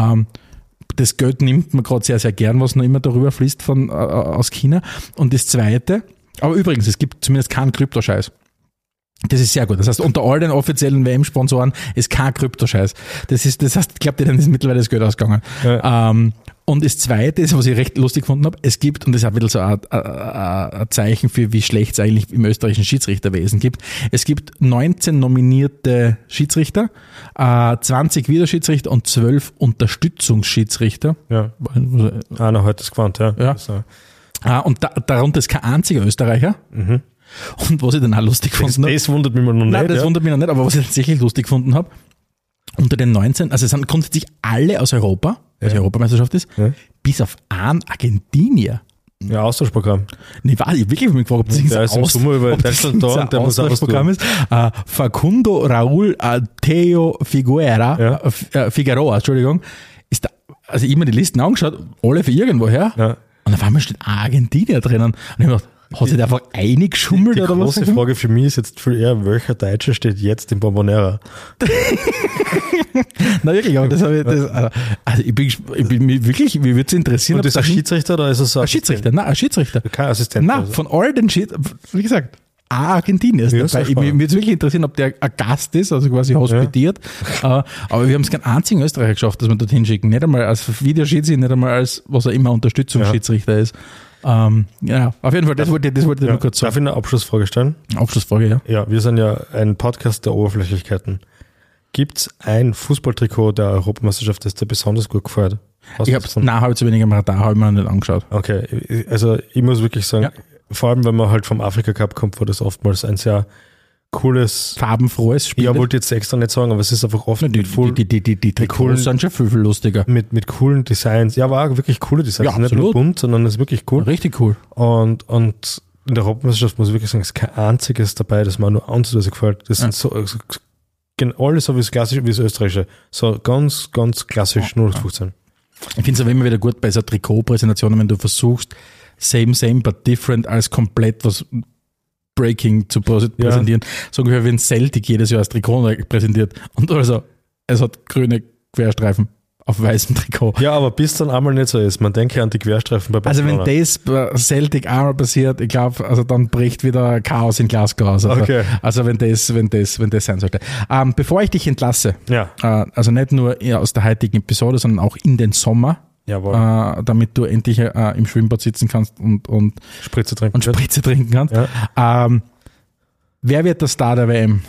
das Geld nimmt man gerade sehr, sehr gern, was noch immer darüber fließt aus China. Und das Zweite, aber übrigens, es gibt zumindest keinen Kryptoscheiß. Das ist sehr gut. Das heißt, unter all den offiziellen WM-Sponsoren ist kein Kryptoscheiß. Das heißt, ich glaube, denen ist mittlerweile das Geld ausgegangen. Ja. Und das Zweite ist, was ich recht lustig gefunden habe, es gibt, und das ist auch wieder so ein Zeichen für, wie schlecht es eigentlich im österreichischen Schiedsrichterwesen gibt, es gibt 19 nominierte Schiedsrichter, 20 Videoschiedsrichter und 12 Unterstützungsschiedsrichter. Ja, einer heute ist gewandt, ja. Und darunter ist kein einziger Österreicher. Und was ich dann auch lustig gefunden habe. Das wundert mich noch nicht. Nein, das wundert mich noch nicht, aber was ich tatsächlich lustig gefunden habe, unter den 19, also es sind grundsätzlich alle aus Europa, weil es Europameisterschaft ist, bis auf einen Argentinier. Ja, Austauschprogramm. Nee, war ich wirklich mich gefragt, ob das der ist im Sommer über Deutschland da und der muss auch was tun. ist. Facundo Raúl Theo Figueroa, Entschuldigung, ist da, also ich habe mir die Listen angeschaut, alle für irgendwoher. Ja. Und auf einmal steht Argentinier drinnen. Und ich habe gedacht, hat sich der einfach eingeschummelt oder was? Die große Frage für mich ist jetzt viel eher, welcher Deutsche steht jetzt im Bombonera? Na wirklich, aber das habe ich, also ich bin wirklich, wie würde es interessieren. Und ist ein Schiedsrichter oder ist es so ein Schiedsrichter? Nein, ein Schiedsrichter. Kein Assistent. Nein, von all den wie gesagt, Argentinien ist dabei. Mir würde es wirklich interessieren, ob der ein Gast ist, also quasi hospitiert. Ja. Aber wir haben es keinen einzigen Österreicher geschafft, dass wir dorthin schicken. Nicht einmal als Videoschiedsrichter, nicht einmal als, was er immer, Unterstützungsschiedsrichter ist. Ja, auf jeden Fall, das wollte ich nur kurz sagen. Darf ich eine Abschlussfrage stellen? Abschlussfrage, ja. Ja, wir sind ja ein Podcast der Oberflächlichkeiten. Gibt es ein Fußballtrikot der Europameisterschaft, das dir besonders gut gefällt? Habe ich zu wenig am Radar, habe ich mir nicht angeschaut. Okay, also ich muss wirklich sagen, vor allem wenn man halt vom Afrika Cup kommt, wo das oftmals ein sehr cooles, farbenfrohes Spiel. Ja, wollte jetzt extra nicht sagen, aber es ist einfach oft die Trikots sind schon viel lustiger. Mit coolen Designs. Ja, war auch wirklich coole Designs. Ja, nicht nur bunt, sondern es ist wirklich cool. Richtig cool. Und in der Europameisterschaft muss ich wirklich sagen, es ist kein einziges dabei, das mir nur ansatzweise gefällt. Das sind so alles so wie das Klassische, wie das Österreichische. So ganz, ganz klassisch 0815. Ich finde es aber immer wieder gut bei so Trikotpräsentationen, wenn du versuchst, same, but different, als komplett was Breaking zu präsentieren. So ungefähr wie ein Celtic jedes Jahr als Trikot präsentiert. Und also, es hat grüne Querstreifen auf weißem Trikot. Ja, aber bis dann einmal nicht so ist. Man denke an die Querstreifen bei Barcelona. Also wenn das bei Celtic einmal passiert, ich glaube, also dann bricht wieder Chaos in Glasgow aus. Also, okay. Also wenn das sein sollte. Bevor ich dich entlasse, also nicht nur aus der heutigen Episode, sondern auch in den Sommer, damit du endlich im Schwimmbad sitzen kannst und Spritze trinken kannst. Ja. Wer wird der Star der WM?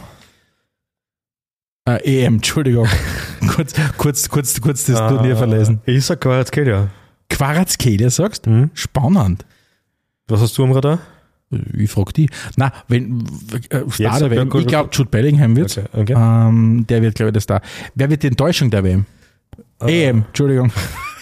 EM, Entschuldigung. kurz das Turnier verlesen. Ich sag Kvaratskhelia. Kvaratskhelia, sagst du? Spannend. Was hast du am Radar? Ich frage die. Nein, wenn Star der WM, ich glaube Jude Bellingham wird. Okay. Der wird, glaube ich, der Star. Wer wird die Enttäuschung der WM? EM, Entschuldigung.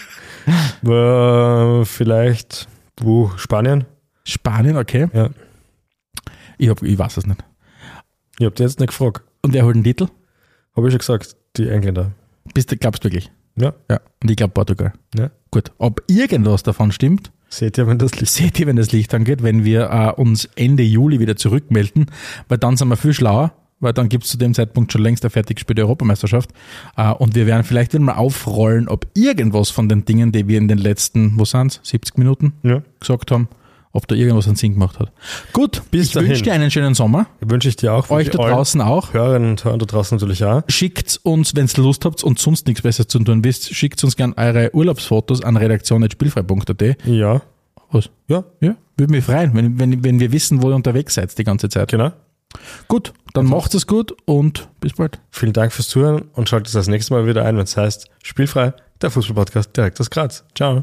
Vielleicht Spanien. Spanien, okay. Ja. Ich weiß es nicht. Ich habe dir jetzt nicht gefragt. Und wer holt den Titel? Habe ich schon gesagt, die Engländer. Glaubst du wirklich? Ja. Und ich glaube Portugal. Ja. Gut. Ob irgendwas davon stimmt, seht ihr, wenn das Licht angeht, wenn wir uns Ende Juli wieder zurückmelden, weil dann sind wir viel schlauer, weil dann gibt es zu dem Zeitpunkt schon längst eine fertig gespielte Europameisterschaft und wir werden vielleicht wieder mal aufrollen, ob irgendwas von den Dingen, die wir in den letzten, 70 Minuten gesagt haben, ob da irgendwas einen Sinn gemacht hat. Gut, ich wünsche dir einen schönen Sommer. Wünsche ich dir auch. Euch da draußen auch. Hörerinnen und Hörer da draußen natürlich auch. Schickt uns, wenn ihr Lust habt und sonst nichts Besseres zu tun wisst, schickt uns gerne eure Urlaubsfotos an redaktion@spielfrei.at. Ja. Was? Ja. Würde mich freuen, wenn wir wissen, wo ihr unterwegs seid die ganze Zeit. Genau. Gut, dann macht es gut und bis bald. Vielen Dank fürs Zuhören und schaltet das nächste Mal wieder ein, wenn es heißt Spielfrei, der Fußballpodcast direkt aus Graz. Ciao.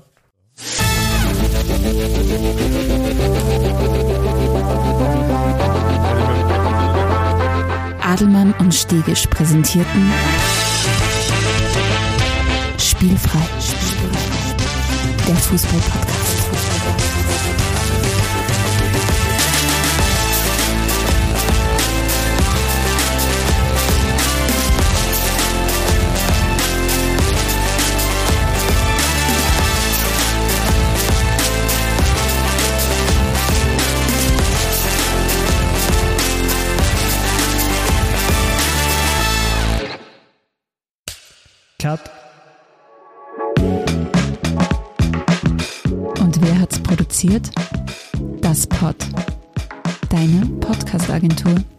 Adelmann und Stegisch präsentierten Spielfrei, der Fußballpodcast. Cut. Und wer hat's produziert? Das Pod. Deine Podcast-Agentur.